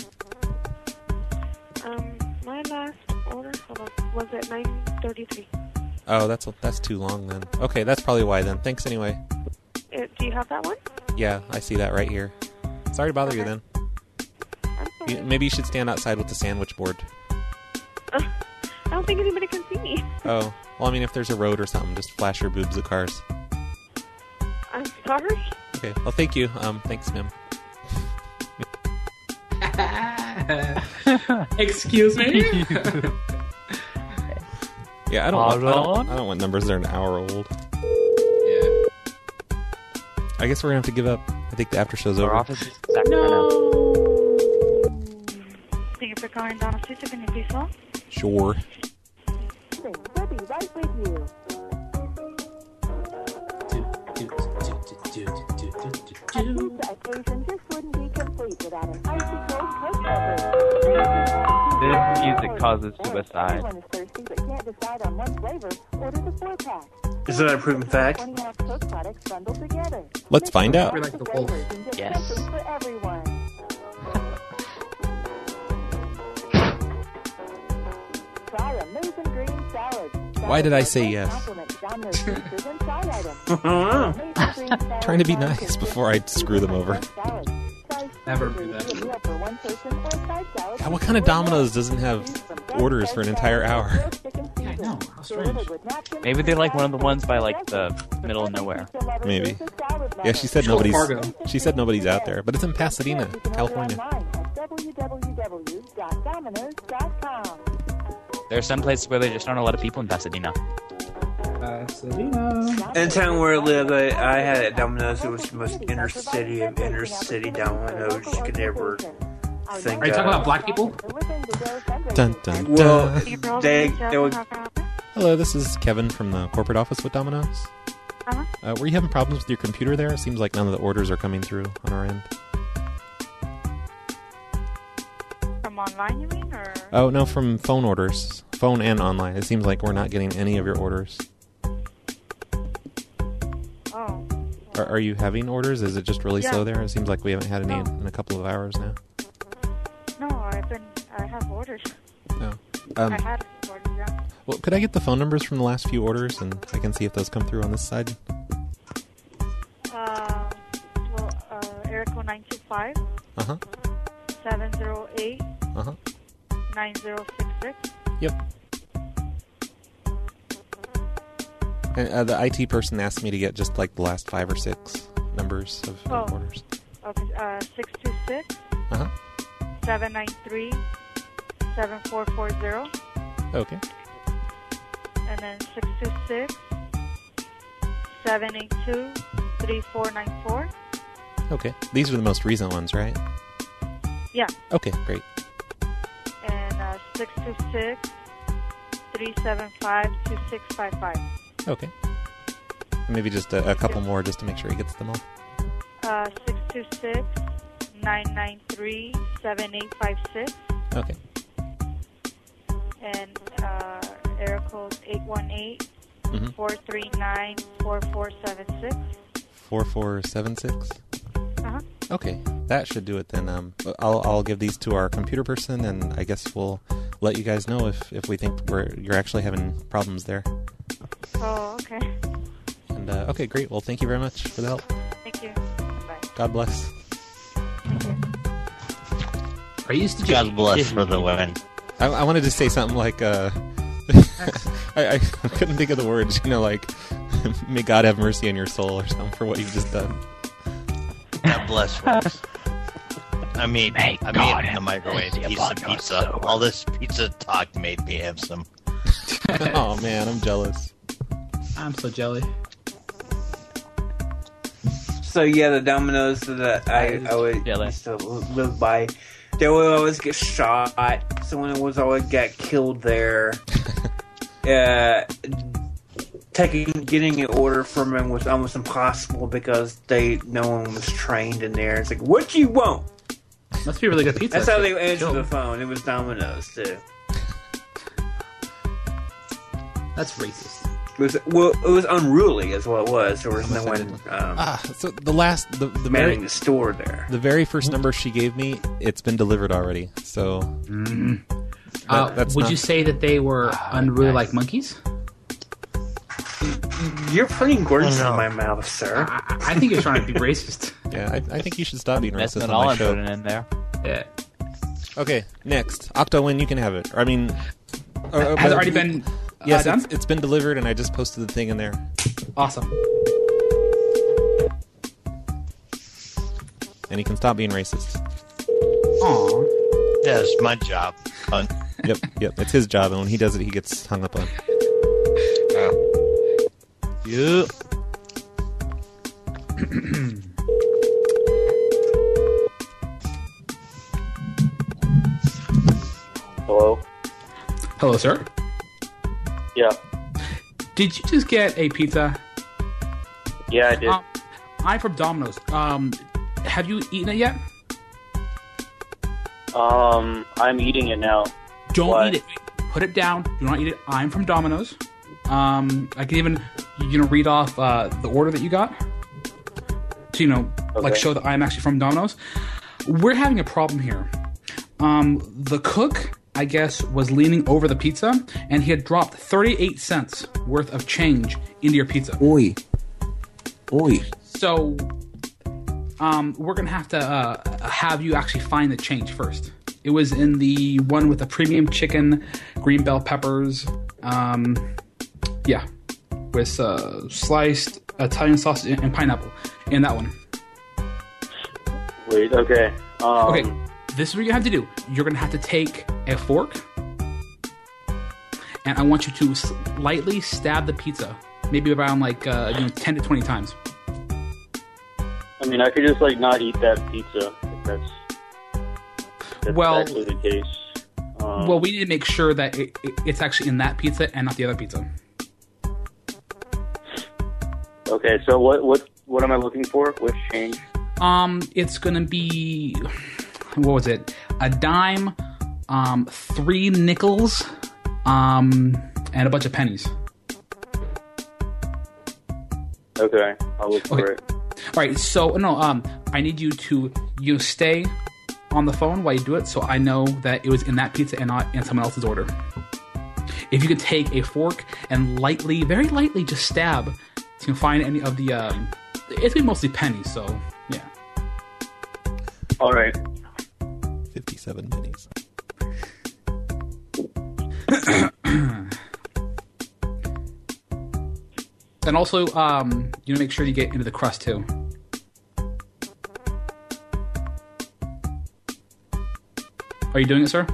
Um, my last order, hold on, was at nine thirty-three. Oh, that's that's too long then. Okay, that's probably why then. Thanks anyway. Uh, do you have that one? Yeah, I see that right here. Sorry to bother you then. You, maybe you should stand outside with the sandwich board. Uh, I don't think anybody can see me. Oh, well, I mean, if there's a road or something, just flash your boobs at cars. I'm sorry. Okay, well, thank you. Um, thanks, ma'am. Excuse me? Yeah, I don't, want, I don't. I don't want numbers that are an hour old. Yeah. I guess we're gonna have to give up. I think the after show's Our over. office is Sacramento. Thank you for calling Donna Suits. Can you please hold? Sure. We'll be right with you. A pizza occasion just wouldn't be complete without an icy cold Coke beverage. This music causes suicide. Everyone is thirsty but can't decide on one flavor. Order the four pack. Is that a proven fact? twenty ounce Coke products bundled together. Let's find out. Like the flavors and just Yes. something for everyone. Try amazing green salad. Why did I say yes? Trying to be nice before I screw them over. Never do that. God, what kind of Domino's doesn't have orders for an entire hour? I know. How strange. Maybe they're like one of the ones by like the middle of nowhere. Maybe. Yeah, she said nobody's. She said nobody's out there, but it's in Pasadena, California. There are some places where there just aren't a lot of people in Pasadena. Pasadena. In the town where I lived, I, I had a Domino's. It was the most inner city of inner city Domino's you could ever think Are you talking of. about black people? Dun, dun, dun. Well, they, they would. Hello, this is Kevin from the corporate office with Domino's. Uh-huh. Uh, were you having problems with your computer there? It seems like none of the orders are coming through on our end. From online, you mean? Or? Oh, no, from phone orders. Phone and online. It seems like we're not getting any of your orders. Oh. Are, are you having orders? Is it just really Yeah. slow there? It seems like we haven't had any in a couple of hours now. No, I've been. I have orders. No. Um, I had orders, yeah. well, could I get the phone numbers from the last few orders, and I can see if those come through on this side? Uh, well, uh, Erico nine two five Uh-huh. seven zero eight Uh-huh. nine zero six six. Yep. And uh, the I T person asked me to get just like the last five or six numbers of Oh. orders. Okay, uh, six two six Uh-huh. seven nine three seven four four zero, Okay. and then six two six seven eight two three four nine four. Okay. These are the most recent ones, right? Yeah, Okay, great. and uh, six two six three seven five two six five five. Okay. Maybe just a, a couple more just to make sure he gets them all. Uh, six two six nine nine three seven eight five six, Okay. and uh, area code eight one eight Mhm. four three nine four four seven six. four four seven six? Uh-huh. Okay, that should do it then. Um, I'll I'll give these to our computer person, and I guess we'll let you guys know if, if we think we're you're actually having problems there. Oh, okay. And uh, okay, great. Well, thank you very much for the help. Thank you. Bye. God bless. Praise to God bless for the women. I, I wanted to say something like, uh, I, I couldn't think of the words. You know, like, may God have mercy on your soul or something for what you've just done. God bless folks. I mean, May I God mean, have the microwave mercy piece upon of your pizza. soul. All this pizza talk made me have some. Oh man, I'm jealous. I'm so jelly. So yeah, the Domino's that I, I would used to live by, they would always get shot. Someone was always got killed there. uh, taking getting an order from them was almost impossible because they no one was trained in there. It's like, what you want? Must be really good pizza. That's how they answered the phone. It was Domino's too. That's racist. It was well, it was unruly, is what it was. There was no one um, Ah, so the last, the, the manning very, the store there. the very first number she gave me, it's been delivered already. So, Mm-hmm. that- Uh, that's would not- you say that they were unruly like monkeys? You're putting words Oh, no. in my mouth, sir. I, I think you're trying to be racist. Yeah, I, I think you should stop being That's racist not on all my I'm show. putting in there. Yeah. Okay, next, Octowin, you can have it. I mean, or- or- Has it but- already been uh, Yes, done? it's, it's been delivered, and I just posted the thing in there. Awesome. And you can stop being racist. Aw. Yeah, it's my job. Fun. Yep, yep. It's his job, and when he does it, he gets hung up on. Oh. Yep. Hello? Hello, sir. Yeah. Did you just get a pizza? Yeah, I did. Um, I'm from Domino's. Um, have you eaten it yet? Um, I'm eating it now. Don't Why? eat it. Put it down. Do not eat it. I'm from Domino's. Um, I can even, you know, read off uh, the order that you got. To, you know, like Okay. show that I'm actually from Domino's. We're having a problem here. Um, the cook, I guess, was leaning over the pizza, and he had dropped thirty-eight cents worth of change into your pizza. Oi. Oi. So, um, we're gonna have to uh, have you actually find the change first. It was in the one with the premium chicken, green bell peppers, um, yeah, with uh, sliced Italian sausage and pineapple. In that one. Wait, okay. Um, Okay, this is what you have to do. You're gonna have to take a fork, and I want you to slightly stab the pizza, maybe around like uh, you know ten to twenty times. I mean, I could just, like, not eat that pizza if that's, that's Well- actually the case. Um, Well, we need to make sure that it, it, it's actually in that pizza and not the other pizza. Okay, so what, what, what am I looking for? Which change? Um, it's gonna be what was it? A dime, um, three nickels, um, and a bunch of pennies. Okay, I'll look for Okay. it. All right, so no, um, I need you to you know, stay on the phone while you do it, so I know that it was in that pizza and not in someone else's order. If you could take a fork and lightly, very lightly, just stab to find any of the, um, it's gonna be mostly pennies, so yeah. All right. Fifty-seven pennies. And also, um, you know, make sure you get into the crust too. Are you doing it, sir?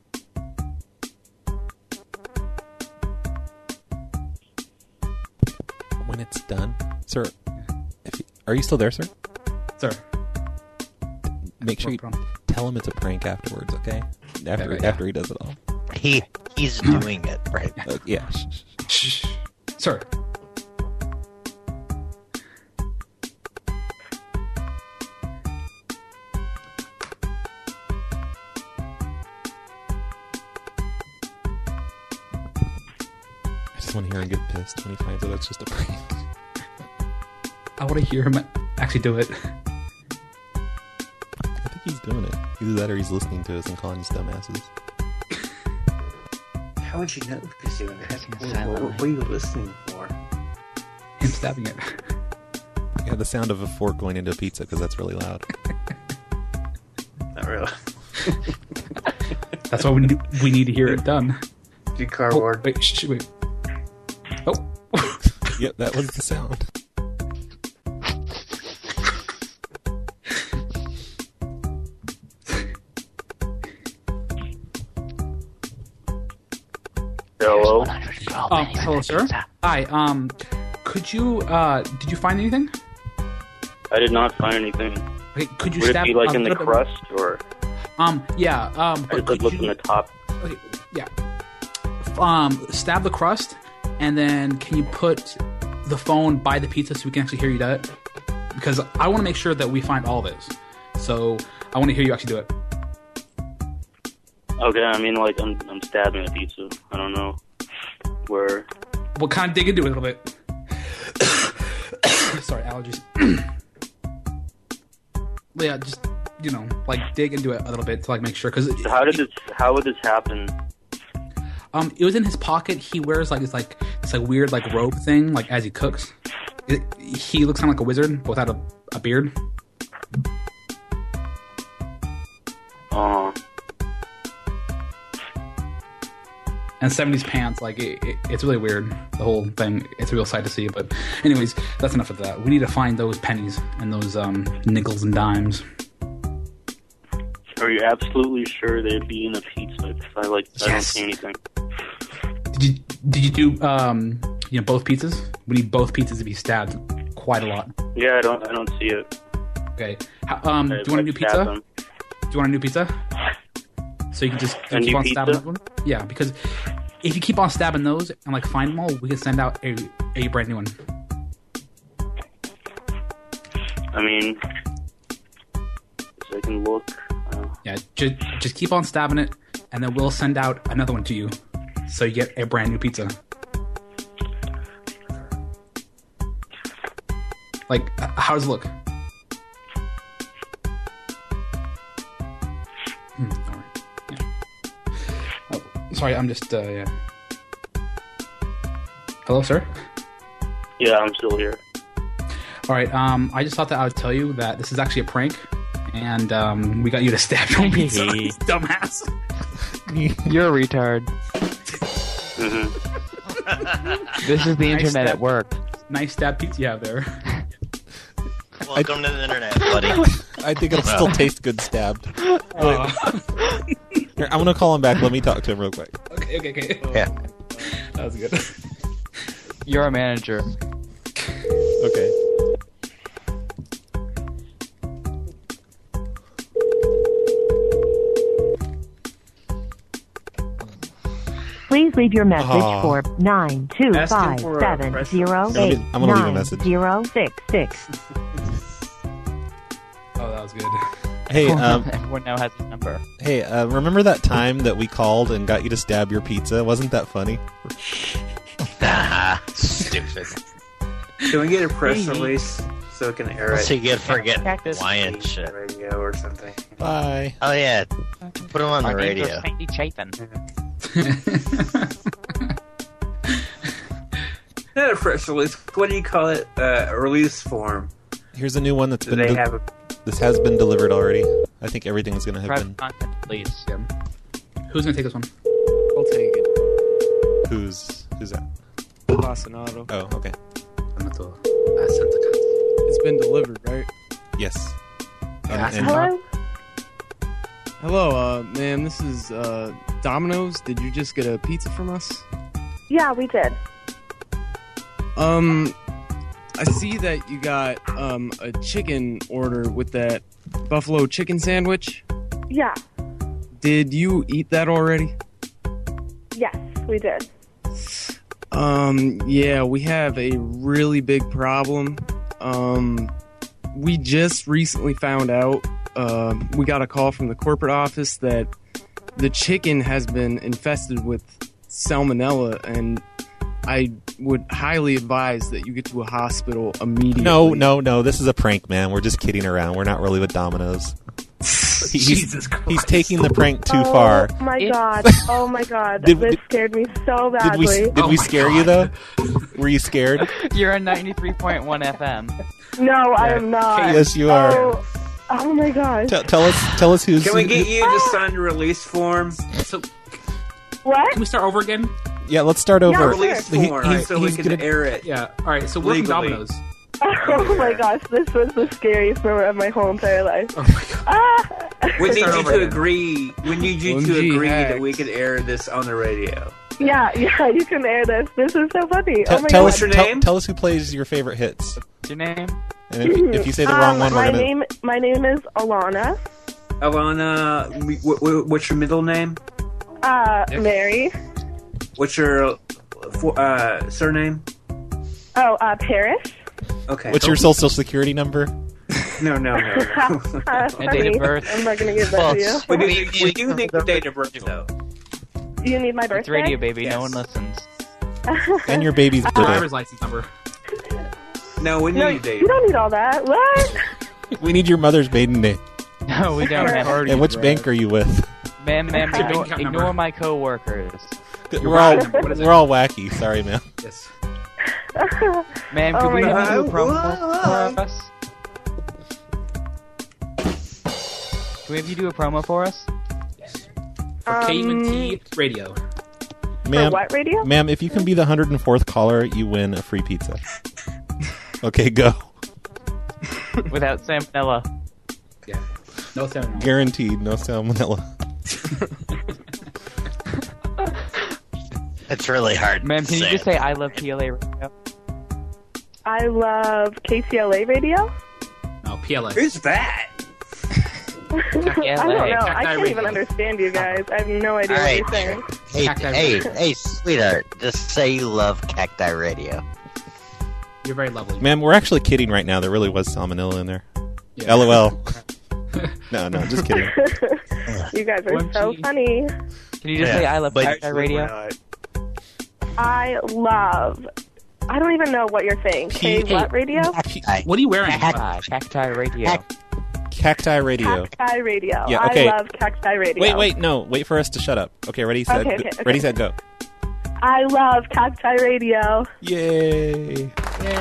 When it's done, sir. If you, are you still there, sir? Sir. Make sure you tell him it's a prank afterwards, okay? After Okay, yeah. after he does it all. He he's doing it right. Uh, yeah. Shh. Sir. I just want to hear him get pissed when he finds out it's just a prank. I want to hear him actually do it. I think he's doing it. Either that or he's listening to us and calling us dumbasses. How would you know he's doing that? What, what, what are you listening for? Him stabbing it. Yeah, the sound of a fork going into a pizza because that's really loud. Not really. That's why we need, we need to hear it done. Do cardboard. Oh, wait, shh, wait. Oh. Yep, that was the sound. Hello? Um, hello, sir. Hi. Um, could you? Uh, did you find anything? I did not find anything. Okay, could you Would stab it be, like, a in the little bit- crust, or? Um, yeah. Um, I but just, like, could look you, from the top. Okay, yeah. Um, stab the crust, and then can you put the phone by the pizza so we can actually hear you do it? Because I want to make sure that we find all this. So I want to hear you actually do it. Okay, I mean, like, I'm, I'm stabbing a pizza. I don't know where. We'll kind of dig into it a little bit. Sorry, allergies. Yeah, just, you know, like, dig into it a little bit to, like, make sure. Cause So how did this, how would this happen? Um, it was in his pocket. He wears, like, this, like, this, like, weird, like, robe thing, like, as he cooks. It, he looks kind of like a wizard, but without a, a beard. Uh, And seventies pants, like, it, it, it's really weird, the whole thing. It's a real sight to see, but anyways, that's enough of that. We need to find those pennies and those, um, nickels and dimes. Are you absolutely sure they'd be in a pizza? 'Cause I like I don't Yes. see anything. Did you did you do um you know both pizzas? We need both pizzas to be stabbed quite a lot. Yeah, I don't I don't see it. Okay. How, um, do I'd you want a new like to pizza? stab them. Do you want a new pizza? So you can just A keep new on pizza? stabbing them? Yeah, because if you keep on stabbing those and like find them all, we can send out a, a brand new one. I mean, so I can look. Uh, Yeah, just just keep on stabbing it, and then we'll send out another one to you, so you get a brand new pizza. Like, h- how does it look? Hmm, sorry. Yeah. Oh, sorry, I'm just uh, yeah. Hello, sir. yeah, I'm still here. All right. Um, I just thought that I would tell you that this is actually a prank, and um, we got you to stab your pizza, dumbass. You're a retard. Mm-hmm. This is the Nice internet at stab- work. Nice stab pizza you have there. Welcome to the internet, buddy. I think it'll still taste good stabbed. Uh, Here, I'm gonna call him back. Let me talk to him real quick. okay, okay, okay. Yeah. That was good. You're a manager. Okay. Please leave your message Aw. for nine two Ask him five for a seven press zero I'm gonna eight be- I'm gonna leave a nine message. zero six six. Oh, that was good. Hey, um, Everyone now has his number. hey, uh, remember that time that we called and got you to stab your pizza? Wasn't that funny? Ah, stupid. Can we get a press Hey. release so we can air What's he it get for getting Cactus. Hawaiian on shit? the radio or something? Bye. Oh yeah, put him on the Our names radio. are Tiny Chafin. Not a press release. What do you call it? Uh, a release form. Here's a new one that's Do been. they de- have a? This has been delivered already. I think everything's gonna have Private been. content, please. Yeah. Who's gonna take this one? I'll take it. Who's who's that? Basanato. Oh, okay. It's been delivered, right? Yes. Yeah. Um, and- Hello? Hello, uh, ma'am. This is uh, Domino's. Did you just get a pizza from us? Yeah, we did. Um, I see that you got um a chicken order with that buffalo chicken sandwich. Yeah. Did you eat that already? Yes, we did. Um, yeah, we have a really big problem. Um, we just recently found out, uh, we got a call from the corporate office that the chicken has been infested with salmonella, and I would highly advise that you get to a hospital immediately. No, no, no. This is a prank, man. We're just kidding around. We're not really with Domino's. He- he's, Jesus Christ. he's taking the prank too oh, far. my It- god. Oh my god. Did- this did- scared me so Did badly. we did Oh we my scare God. you though? Were you scared? You're on ninety-three point one F M. No, I am not. Yes, you are. Oh, oh my gosh. Tell, tell us, tell us who's. Can we get you to sign a release form? So, What? can we start over again? Yeah, let's start over. Yeah, Release He- form he's- so we he's can gonna- air it. Yeah. All right. So we're from Legally. Domino's. Oh my gosh, this was the scariest moment of my whole entire life. Oh my god. Ah! We need Start you over to again. agree. We need you O M to G agree hacks. that we can air this on the radio. Yeah, yeah, you can air this. This is so funny. Te- oh my tell god. us, your tell, name? tell us who plays your favorite hits. What's your name? And if, if you say the wrong um, one, my we're gonna. name, my name is Alana. Alana, w- w- what's your middle name? Uh, Yes. Mary. What's your for, uh, surname? Oh, uh, Paris. Okay. What's your social security number? No, no, no. no. uh, And date of honey, birth? I'm not gonna give that to you. we, do, we do need the date of birth, though. Do you need my It's birthday? radio, baby. Yes. No one listens. And your baby's birthday. Driver's license number. No, we need No, a date. you don't need all that. What? We need your mother's maiden name. No, we don't. Ma'am, And which bank are you with? ma'am, ma'am Your bank ignore, account ignore number. my coworkers. We're all What is it? we're all wacky. Sorry, man. Yes. Ma'am, Oh could we my have you God. do a promo for us? Can we have you do a promo for us? For Um, K U N T Radio. Ma'am, what radio? ma'am, if you can be the one hundred fourth caller, you win a free pizza. Okay, go. Without salmonella. Yeah. No salmonella. Guaranteed, no salmonella. It's really hard. Ma'am, to can you say. just say I love P L A radio? I love K C L A radio. No, P L A. Who's that? I don't know. I Cacti can't radio. even understand you guys. I have no idea All right. what you're saying. Hey, Cacti hey, radio. hey, sweetheart, just say you love Cacti Radio. You're very lovely. Ma'am, we're actually kidding right now. There really was salmonella in there. Yeah. LOL. no, no, just kidding. You guys are One so G. funny. Can you just say I love but- Cacti radio? I love. I don't even know what you're saying. K Hey. what radio? Cacti. What are you wearing? Cacti, Cacti radio. Cacti radio. Cacti radio. Yeah, okay. I love Cacti radio. Wait, wait, no. Wait for us to shut up. Okay, ready, set, Okay, go- okay, okay. ready, set, go. I love Cacti radio. Yay.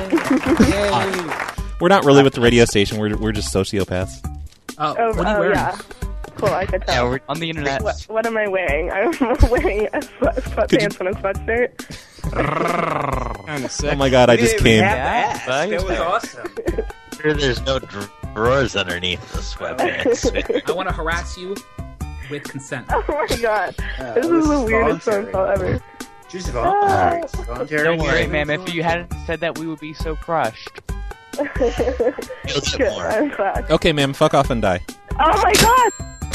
We're not really with the radio station. We're we're just sociopaths. Oh, Oh, what are you oh, wearing? yeah. Cool, I could Yeah, tell. we're, On the internet. What, what am I wearing? I'm wearing a sweat, sweatpants and a sweatshirt. Kind of Oh sick. my god, I We just didn't even came. have to Yeah, ask. but- That was awesome. sure there's no dr- drawers underneath the sweatpants. I want to harass you with consent. Oh my god. Uh, This is the weirdest phone voluntary. call ever. Just voluntary. Voluntary. Don't worry, ma'am. If you hadn't said that, we would be so crushed. You'll get Good, more. I'm glad. Okay, ma'am, fuck off and die. Oh my god!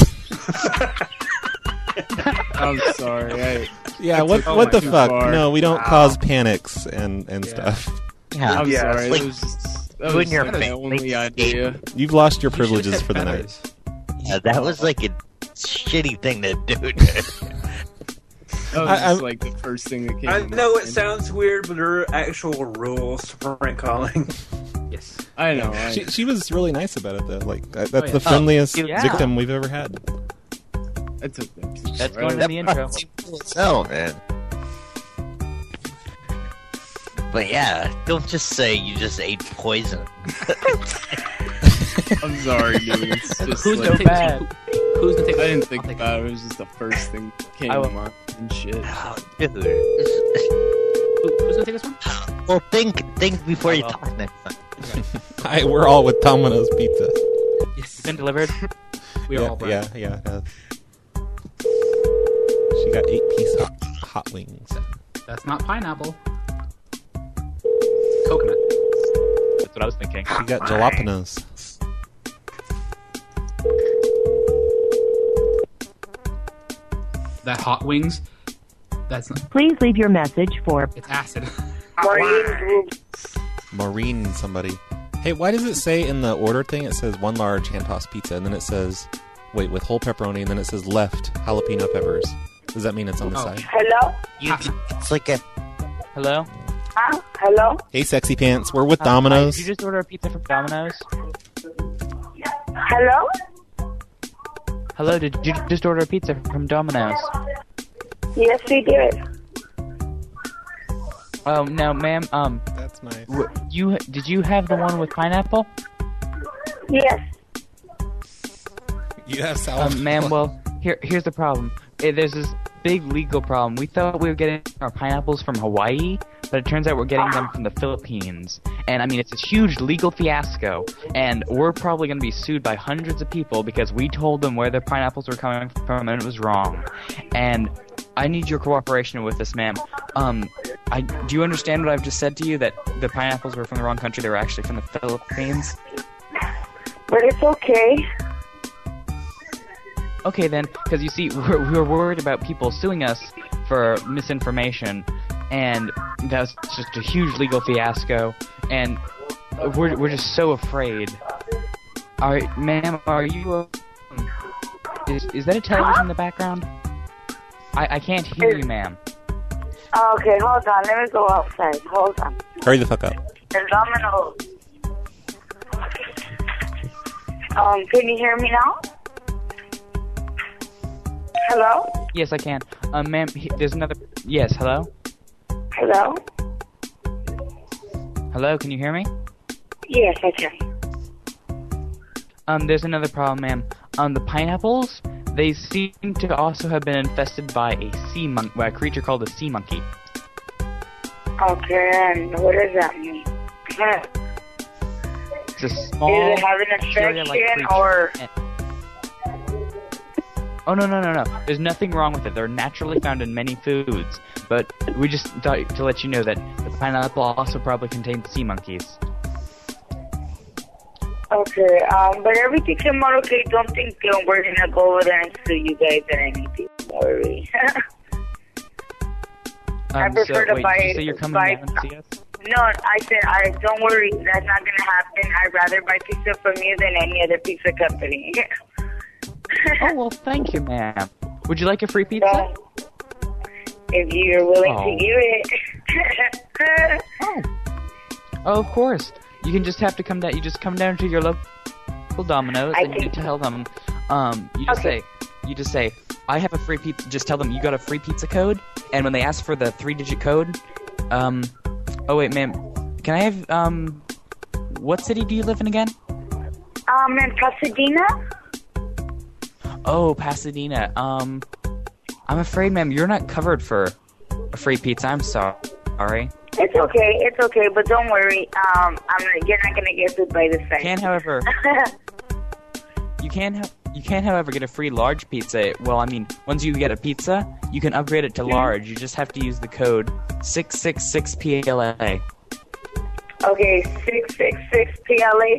I'm sorry. I, Yeah, I what took what it the too fuck? far. No, we don't Wow. cause panics and, and Yeah. stuff. Yeah. I'm Yeah, sorry. like- That was just that You was and your the mate only make idea. You've lost your You should've privileges said for the night. feathers. Yeah, that was like a shitty thing to do. dude. That was I- just I'm- like the first thing that came. I to know mind. it sounds weird, but there are actual rules to prank calling. Yes. I know. I, She she was really nice about it though. Like uh, that's yeah. the friendliest Oh, yeah. victim we've ever had. I took that too That's far. going in the intro. No, man. But yeah, don't just say you just ate poison. I'm sorry, dude. It's just Who's like, gonna take bad. who- Who's gonna take? I didn't think I'll take about it. It was just the first thing that came I to will- mind and shit. Oh, dude. Who, who's gonna take this one? Well, think think before you I will. talk next time. Hi, we're all with Domino's Pizza. Yes. Been delivered. We are yeah, all Brad. yeah, yeah. it has. She got eight piece hot, hot wings. That's not pineapple. Coconut. That's what I was thinking. She got jalapenos. That hot wings. That's not. Please leave your message for It's acid. Maureen somebody. Hey, why does it say in the order thing, it says one large hand tossed pizza, and then it says, wait, with whole pepperoni, and then it says left jalapeno peppers. Does that mean it's on the Oh. side? Hello? You, it's like a Hello? Huh? Hello? Hey, sexy pants, we're with Uh, hi, Domino's. Did you just order a pizza from Domino's? Hello? Hello, did you just order a pizza from Domino's? Yes, we did. Oh, no, ma'am, um, That's nice. w- you, did you have the one with pineapple? Yes. You have salad. Um, ma'am, well, here, here's the problem. Eh, There's this big legal problem. We thought we were getting our pineapples from Hawaii, but it turns out we're getting them from the Philippines. And, I mean, it's a huge legal fiasco, and we're probably going to be sued by hundreds of people because we told them where their pineapples were coming from, and it was wrong. And I need your cooperation with this, ma'am. Um, I, do you understand what I've just said to you, that the pineapples were from the wrong country, they were actually from the Philippines? But it's okay. Okay then, because you see, we're, we're worried about people suing us for misinformation, and that's just a huge legal fiasco, and we're we're just so afraid. Are, ma'am, are you? Uh, is is that a television in the background? I I can't hear you, ma'am. Okay, hold on. Let me go outside. Hold on. Hurry the fuck up. There's Domino's. Um, can you hear me now? Hello? Yes, I can. Um, ma'am, he, there's another. Yes, hello. Hello? Hello, can you hear me? Yes, I can. Um, there's another problem, ma'am. Um, the pineapples, they seem to also have been infested by a sea mon- by a creature called a sea monkey. Okay, and what does that mean? Huh. It's a small, Is it having an bacteria-like infection creature. or... And- Oh, no, no, no, no. There's nothing wrong with it. They're naturally found in many foods. But we just thought to let you know that the pineapple also probably contains sea monkeys. Okay, um, but everything came out okay. Don't think um, we're gonna go over there and sue you guys or anything. Don't worry. I Um, prefer so, to wait, buy. did you say you're coming buy down to see us? No, I said, I don't worry. That's not gonna happen. I'd rather buy pizza from you than any other pizza company. Oh, well, thank you, ma'am. Would you like a free pizza? So, if you're willing Oh. to give it. oh. Oh, of course. You can just have to come down. You just come down to your local Domino's I and you think- tell them. Um, you just Okay. say, you just say, I have a free pizza. Just tell them you got a free pizza code, and when they ask for the three-digit code, um, oh wait, ma'am, can I have um, what city do you live in again? Um, in Pasadena. Oh, Pasadena. Um, I'm afraid, ma'am, you're not covered for a free pizza. I'm sorry. It's okay. It's okay. But don't worry. Um, I'm not, you're not gonna get sued by the site. Can, however, you can, ha- you can, however, get a free large pizza. Well, I mean, once you get a pizza, you can upgrade it to large. You just have to use the code six six six P L A. Okay, six six six P L A.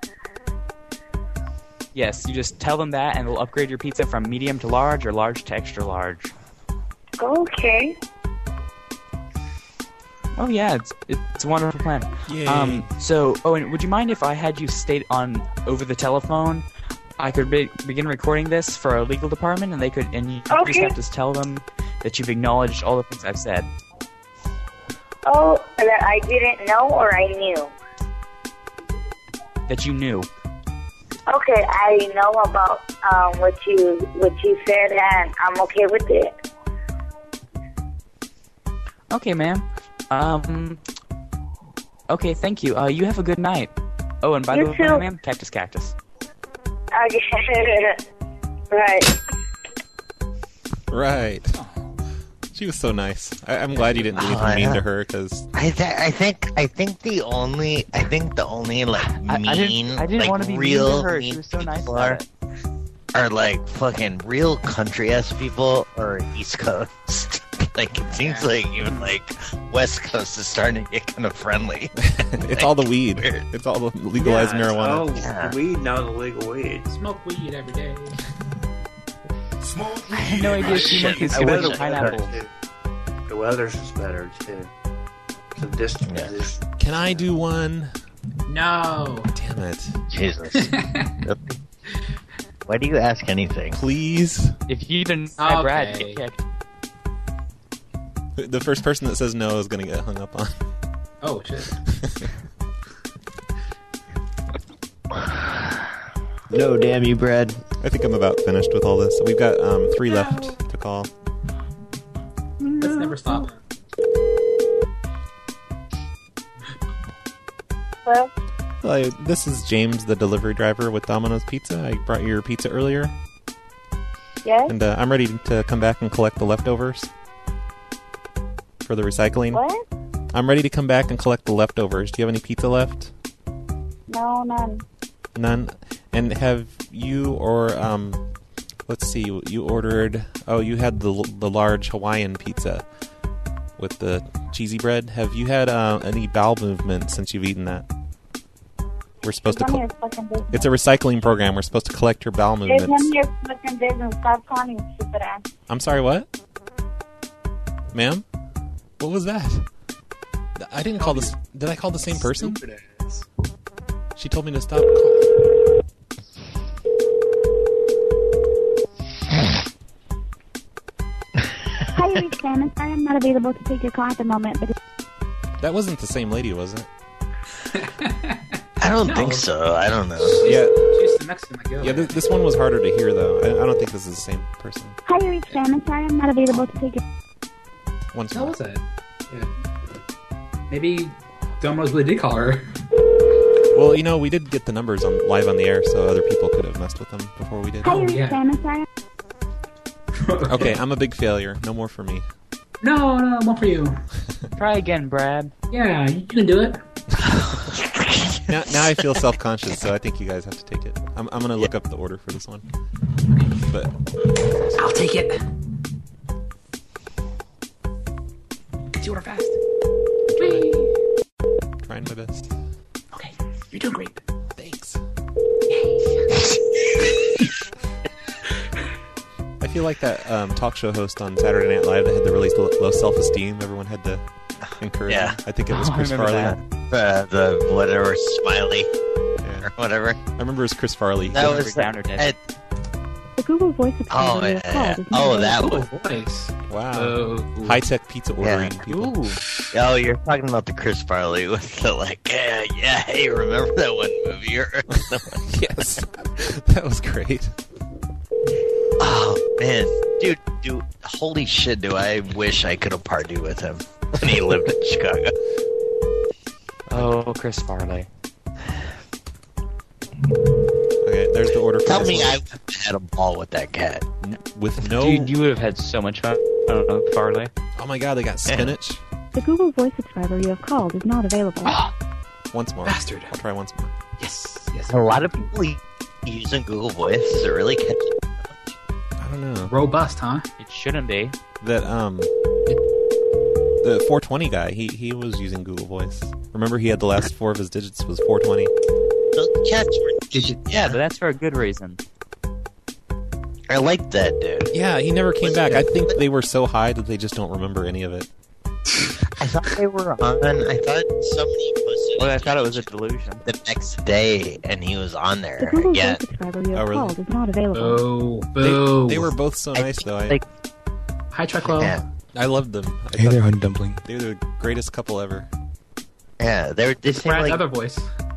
Yes, you just tell them that, and they'll upgrade your pizza from medium to large or large to extra large. Okay. Oh yeah, it's it's a wonderful plan. Yay. Um, so, oh, and would you mind if I had you state on over the telephone? I could be, begin recording this for our legal department, and they could, and you Okay. just have to tell them that you've acknowledged all the things I've said. Oh, that I didn't know or I knew. That you knew. Okay, I know about um, what you what you said, and I'm okay with it. Okay, ma'am. Um. Okay, thank you. Uh, you have a good night. Oh, and by You the way, too. ma'am, cactus, cactus. Okay, right. Right. She was so nice. I, I'm glad you didn't do anything Oh, mean yeah. to her, because I, th- I think I think the only I think the only like I- I mean didn't- I didn't like wanna be mean to real her. She mean was so nice people about are, are like fucking real country ass people or East Coast. Like it seems like even like West Coast is starting to get kind of friendly. it's all the weed. It's all the legalized Yeah, it's marijuana. all Yeah. the weed, not the legal weed. Smoke weed every day. I had no idea sea monkeys The could weather eat pineapples. too. The weather's is better too. So distance Yeah. is Can I do one? No. Damn it. Jesus. Why do you ask anything? Please? If you deny Brad, Okay. get kicked. The first person that says no is going to get hung up on. Oh shit. No, damn you, Brad. I think I'm about finished with all this. We've got um, three left to call. Let's never stop. Well, Hello, this is James, the delivery driver with Domino's Pizza. I brought you your pizza earlier, yes. and uh, I'm ready to come back and collect the leftovers for the recycling. What? I'm ready to come back and collect the leftovers. Do you have any pizza left? No, none. None. And have you or um, let's see, you ordered? Oh, you had the the large Hawaiian pizza with the cheesy bread. Have you had uh, any bowel movement since you've eaten that? We're supposed to. None Col- of your fucking business. it's a recycling program. We're supposed to collect your bowel It's none movements. of your fucking business. Stop calling, you stupid ass. I'm sorry. What, ma'am? What was that? I didn't call this. Did I call the same person? She told me to stop calling. Hi, you reached Sam. I'm sorry I'm not available to take your call at the moment, but That wasn't the same lady, was it? I don't No. think so. I don't know. Yeah. She's the Mexican McGill. Yeah, th- this one was harder to hear, though. I, I don't think this is the same person. hi, you reached Sam. I'm sorry I'm not available to take your Once How more. was that? Yeah. Maybe Domino's really did call her. Well, you know, we did get the numbers on live on the air, so other people could have messed with them before we did. Hi, you reached yeah. Sam. I'm sorry. Okay, I'm a big failure. No more for me. No, no, one for you. Try again, Brad. Yeah, you can do it. now, now I feel self-conscious, so I think you guys have to take it. I'm, I'm gonna look up the order for this one. But I'll take it. Get your order fast. Trying my best. Okay, you're doing great. Thanks. I feel like that um, talk show host on Saturday Night Live that had the really low low self-esteem. Everyone had to encourage Yeah. him. I think it was Oh, I Chris remember Farley. Uh, the whatever Smiley or whatever. I remember it was Chris Farley. That was at, The Google Voice subscriber Oh, you have yeah. called is not Oh, that available. one. Voice. Wow. Oh. High-tech pizza ordering Yeah. people. Oh, you're talking about the Chris Farley with the like, yeah, yeah. Hey, remember that one movie? Or Yes, that was great. Oh man, dude, dude, holy shit! Do I wish I could have partied with him when he lived in Chicago? Oh, Chris Farley. Okay, there's the order for Tell this me one. I had a ball with that cat. With no... Dude, you would have had so much fun. I don't know, Farley. Oh my god, they got spinach. The Google Voice subscriber you have called is not available. Once more. Bastard. I'll try once more. Yes, yes. A lot of people using Google Voice. Does it really catch? I don't know. Robust, huh? It shouldn't be. That, um... The four twenty guy, he, he was using Google Voice. Remember, he had the last four of his digits was four twenty. The cats were digit. Yeah, but that's for a good reason. I like that dude. Yeah, he never came back. I think they were so high that they just don't remember any of it. I thought they were on. I thought somebody posted. Well, I thought it was a delusion. The next day, and he was on The there Google again. Voice subscriber you have Oh, really? called is not available. Oh, They, boo. they were both so nice, though. I, like- Hi, Treklo. Yeah, I loved them. I Hey thought there, honey dumpling. they were the greatest couple ever. yeah. They were. They seemed Brad's like other voice.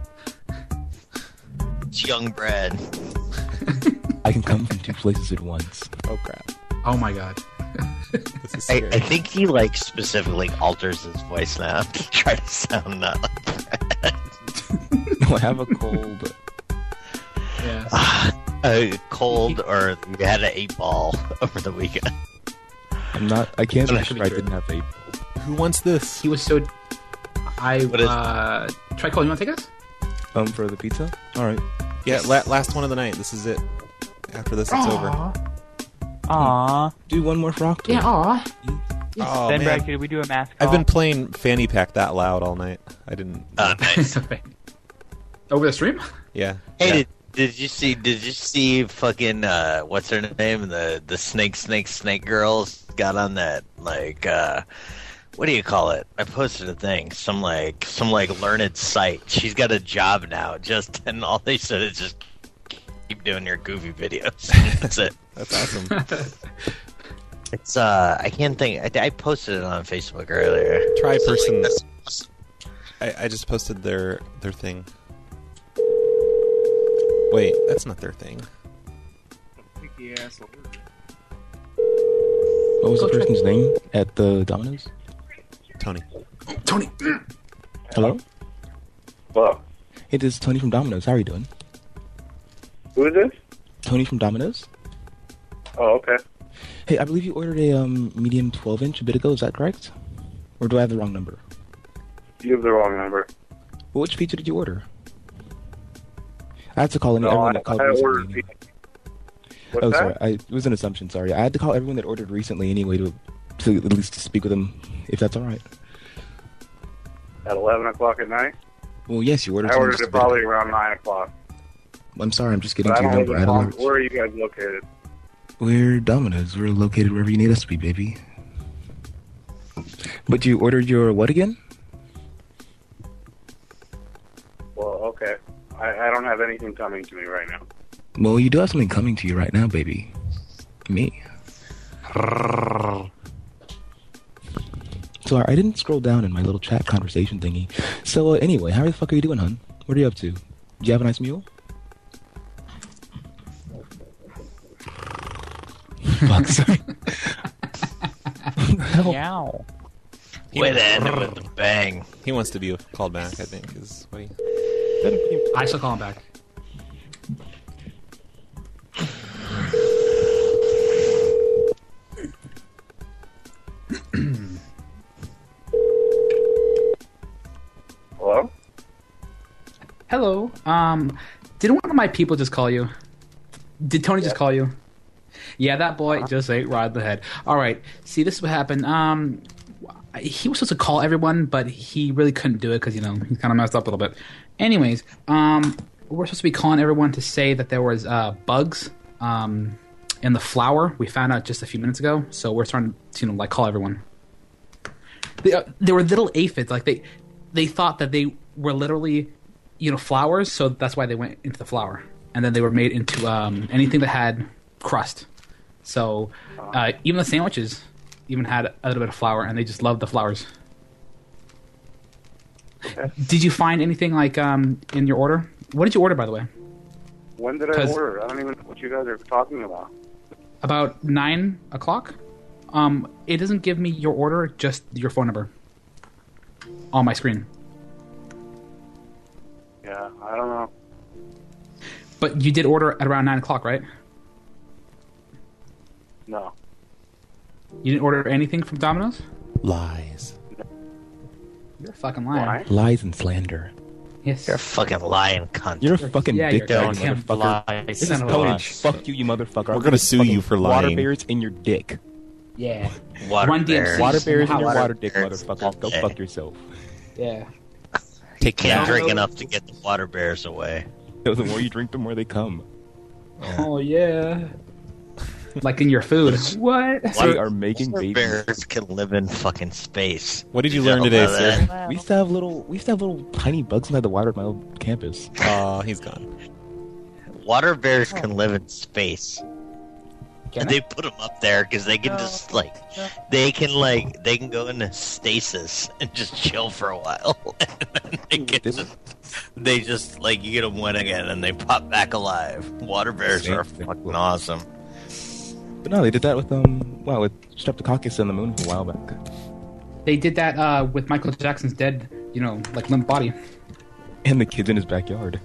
young Brad. I can come from two places at once. Oh, crap. Oh my god. This is I, scary. I think he like specifically alters his voice now to try to sound not like Brad. No, I have a cold. Yeah. A cold, or you had an eight ball over the weekend. I'm not. I can't That be should sure be I didn't have a. Who wants this? He was so. I What is- uh. Treklo, you want to take us? Um, for the pizza. All right. Yeah, la- last one of the night. This is it. After this, it's over. Aww. Do one more for Octo. Yeah. Aw. Oh, then, man. Brad, could we do a math I've call? been playing Fanny Pack that loud all night. I didn't... Uh, nice. Over the stream? Yeah. Hey, yeah. did, did you see? Did you see fucking uh, what's her name? The the snake, snake, snake girls got on that like uh, what do you call it? I posted a thing, some like some like learned site. She's got a job now, just and all they said is just keep doing your goofy videos. That's it. That's awesome. It's uh, I can't think. I, I posted it on Facebook earlier. Try So, person. like, that's- I, I just posted their their thing. Wait, that's not their thing. What was the person's name at the Domino's? Tony. Tony. Hello. Hello. Hey, this is Tony from Domino's. How are you doing? Who is this? Tony from Domino's. Oh, okay. Hey, I believe you ordered a um, medium twelve inch a bit ago. Is that correct? Or do I have the wrong number? You have the wrong number. Well, which pizza did you order? I had to call any No, everyone I, that called I recently. ordered anyway. pizza. What's Oh, that? sorry. I, it was an assumption. Sorry. I had to call everyone that ordered recently anyway to, to at least to speak with them, if that's all right. At eleven o'clock at night? Well, yes, you ordered. I something ordered just it a bit probably ago. around nine o'clock. I'm sorry. I'm just getting But to I your don't number. I know don't know. where are you guys located? We're Domino's. We're located wherever you need us to be, baby. But you ordered your what again? Well, okay. I, I don't have anything coming to me right now. Well, you do have something coming to you right now, baby. Me. So I didn't scroll down in my little chat conversation thingy. So uh, anyway, how the fuck are you doing, hun? What are you up to? Did you have a nice meal? Fuck, sorry. Yow. Way to end it with the bang. He wants to be called back, I think, is what he... I shall call him back. Hello? Um, did one of my people just call you? Did Tony just call you? Yeah, that boy uh-huh. just ate right in the head. All right. See, this is what happened. Um, he was supposed to call everyone, but he really couldn't do it because, you know, he kind of messed up a little bit. Anyways, um, we're supposed to be calling everyone to say that there was uh, bugs um, in the flour. We found out just a few minutes ago, so we're starting to, you know, like, call everyone. They, uh, there were little aphids. Like, they, they thought that they were literally, you know, flowers, so that's why they went into the flour. And then they were made into um, anything that had crust. So uh, even the sandwiches even had a little bit of flour, and they just loved the flowers. Okay. Did you find anything like um, in your order? What did you order, by the way? When did I order? I don't even know what you guys are talking about. About nine o'clock. Um, it doesn't give me your order, just your phone number on my screen. Yeah, I don't know. But you did order at around nine o'clock, right? No. You didn't order anything from Domino's? Lies. You're a fucking liar. Lies and slander. Yes. You're a fucking lying cunt. You're a fucking yeah, dick, you're you a fucking motherfucker. lie. This is Tony. Fuck you, you motherfucker. We're gonna sue you for lying. Water bears in your dick. Yeah. Water Run D M C. bears. Water bears in your Water water dick, bears. motherfucker. Go Okay. fuck yourself. Yeah. Take can't that. drink enough to get the water bears away. The more you drink, the more they come. Oh, yeah. Like in your food. What? They are making Water babies. bears can live in fucking space. What did you Did learn know today, about sir? that? We used to have little, we used to have little tiny bugs inside the water at my old campus. Oh, he's gone. Water bears can live in space. Can And they put them up there because they can just like, they can like, they can go into stasis and just chill for a while. And then they, get just, they just like you get them wet again and they pop back alive. Water bears are fucking awesome. But no, they did that with um, well, with Streptococcus on the moon a while back. They did that uh, with Michael Jackson's dead, you know, like limp body. And the kids in his backyard.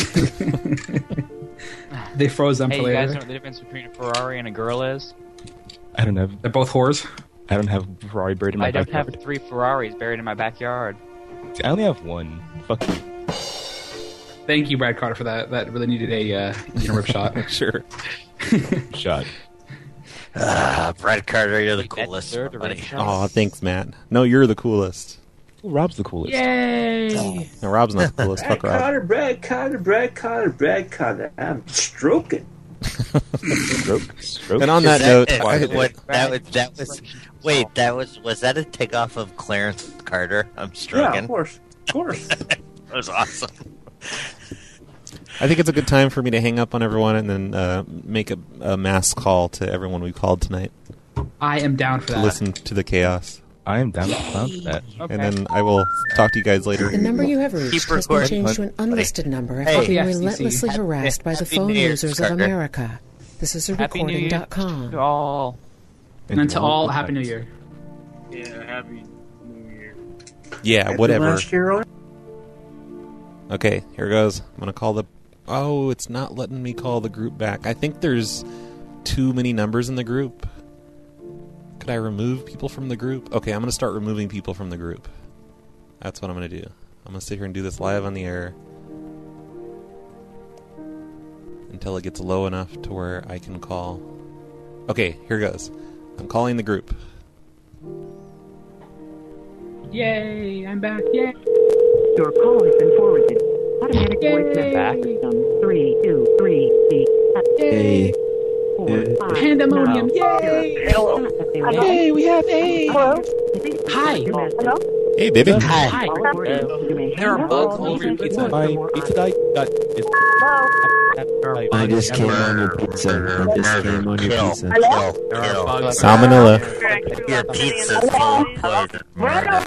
They froze them Hey, for you later. guys know what the difference between a Ferrari and a girl is? I don't have. They're both whores. I don't have a Ferrari buried in my I don't backyard. have three Ferraris buried in my backyard. I only have one. Fuck you. Thank you, Brad Carter, for that. That really needed a uh, you know, rip shot. Sure. Shot. Ah, Brad Carter, you're the That coolest. deserved a buddy. red shot. Oh, thanks, Matt. No, you're the coolest. Well, Rob's the coolest. Yay! No, Rob's not the coolest. Fuck Brad Rob. Carter, Brad Carter, Brad Carter, Brad Carter. I'm stroking. Stroke. Stroke. And on that Is note, that, I- what, that was that was wait that was was that a takeoff of Clarence Carter? I'm Yeah, stroking. of course. Of course. That was awesome. I think it's a good time for me to hang up on everyone and then uh, make a, a mass call to everyone we called tonight I am down for to that. listen to the chaos. I am down down for that. Okay. And then I will talk to you guys later. The number you have reached Keep has been recording. changed to an unlisted number Hey. after being F C C. relentlessly Happy- harassed by the Happy phone New Year's, users of Carter. America. This is a Happy New Year recording dot com. to all. And to all, Happy New Year. Yeah, happy New Year. Yeah, Happy whatever. last year on- Okay, here goes. I'm gonna call the. Oh, it's not letting me call the group back. I think there's too many numbers in the group. Could I remove people from the group? Okay, I'm gonna start removing people from the group. That's what I'm gonna do. I'm gonna sit here and do this live on the air until it gets low enough to where I can call. Okay, here goes. I'm calling the group. Yay! I'm back. Yay! Your call has been forwarded. Automatic Yay. voice message system three two three Hey. four five Pandemonium! Yay! Hello. Hey, we have a. Hello. Hi. Hello. Hey, baby. Hi. There are bugs all over your pizza. My pizza guy got. Is, I just came on your pizza. I just came on your Kill. pizza. Kill. There are Kill. bugs. Salmonella. Your pizza's full of poison. Murder.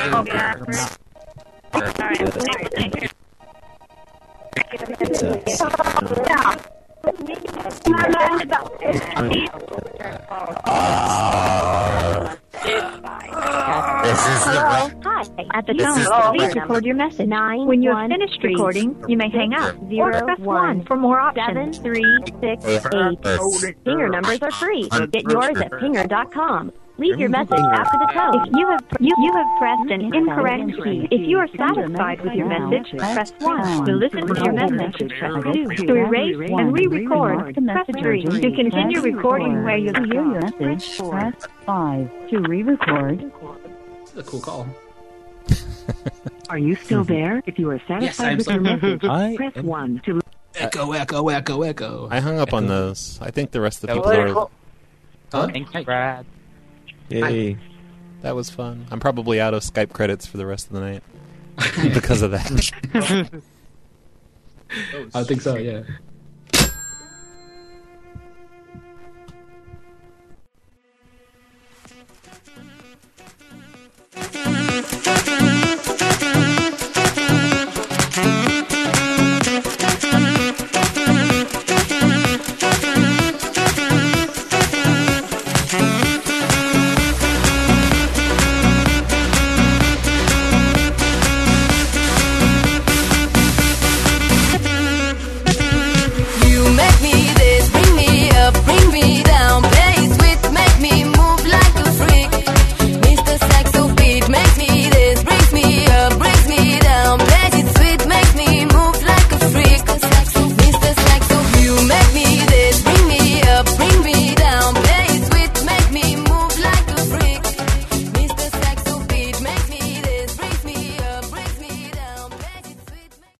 This is the Hello. Hi. At the This tone, is the please right record your message. Nine. When you're one, finished three, recording, you may hang up. zero, or press one, one for more options. seven, three, six, eight. Pinger numbers are free. Get yours at pinger dot com. Leave your message after the tone. If you have you, you have pressed an incorrect key. If you are satisfied with your message, press one. To listen to your message, press two. To erase and re-record, press three. To continue recording where you hear your message, press five. To re-record. This is a cool call. Are you still there? If you are satisfied Yes, with I'm your still- message, I press am- one. To Echo, echo, echo, echo. I hung up on those. I think the rest of the That people was are. Huh? Thank you, Brad. Yay. That was fun. I'm probably out of Skype credits for the rest of the night because of that. I think so, yeah.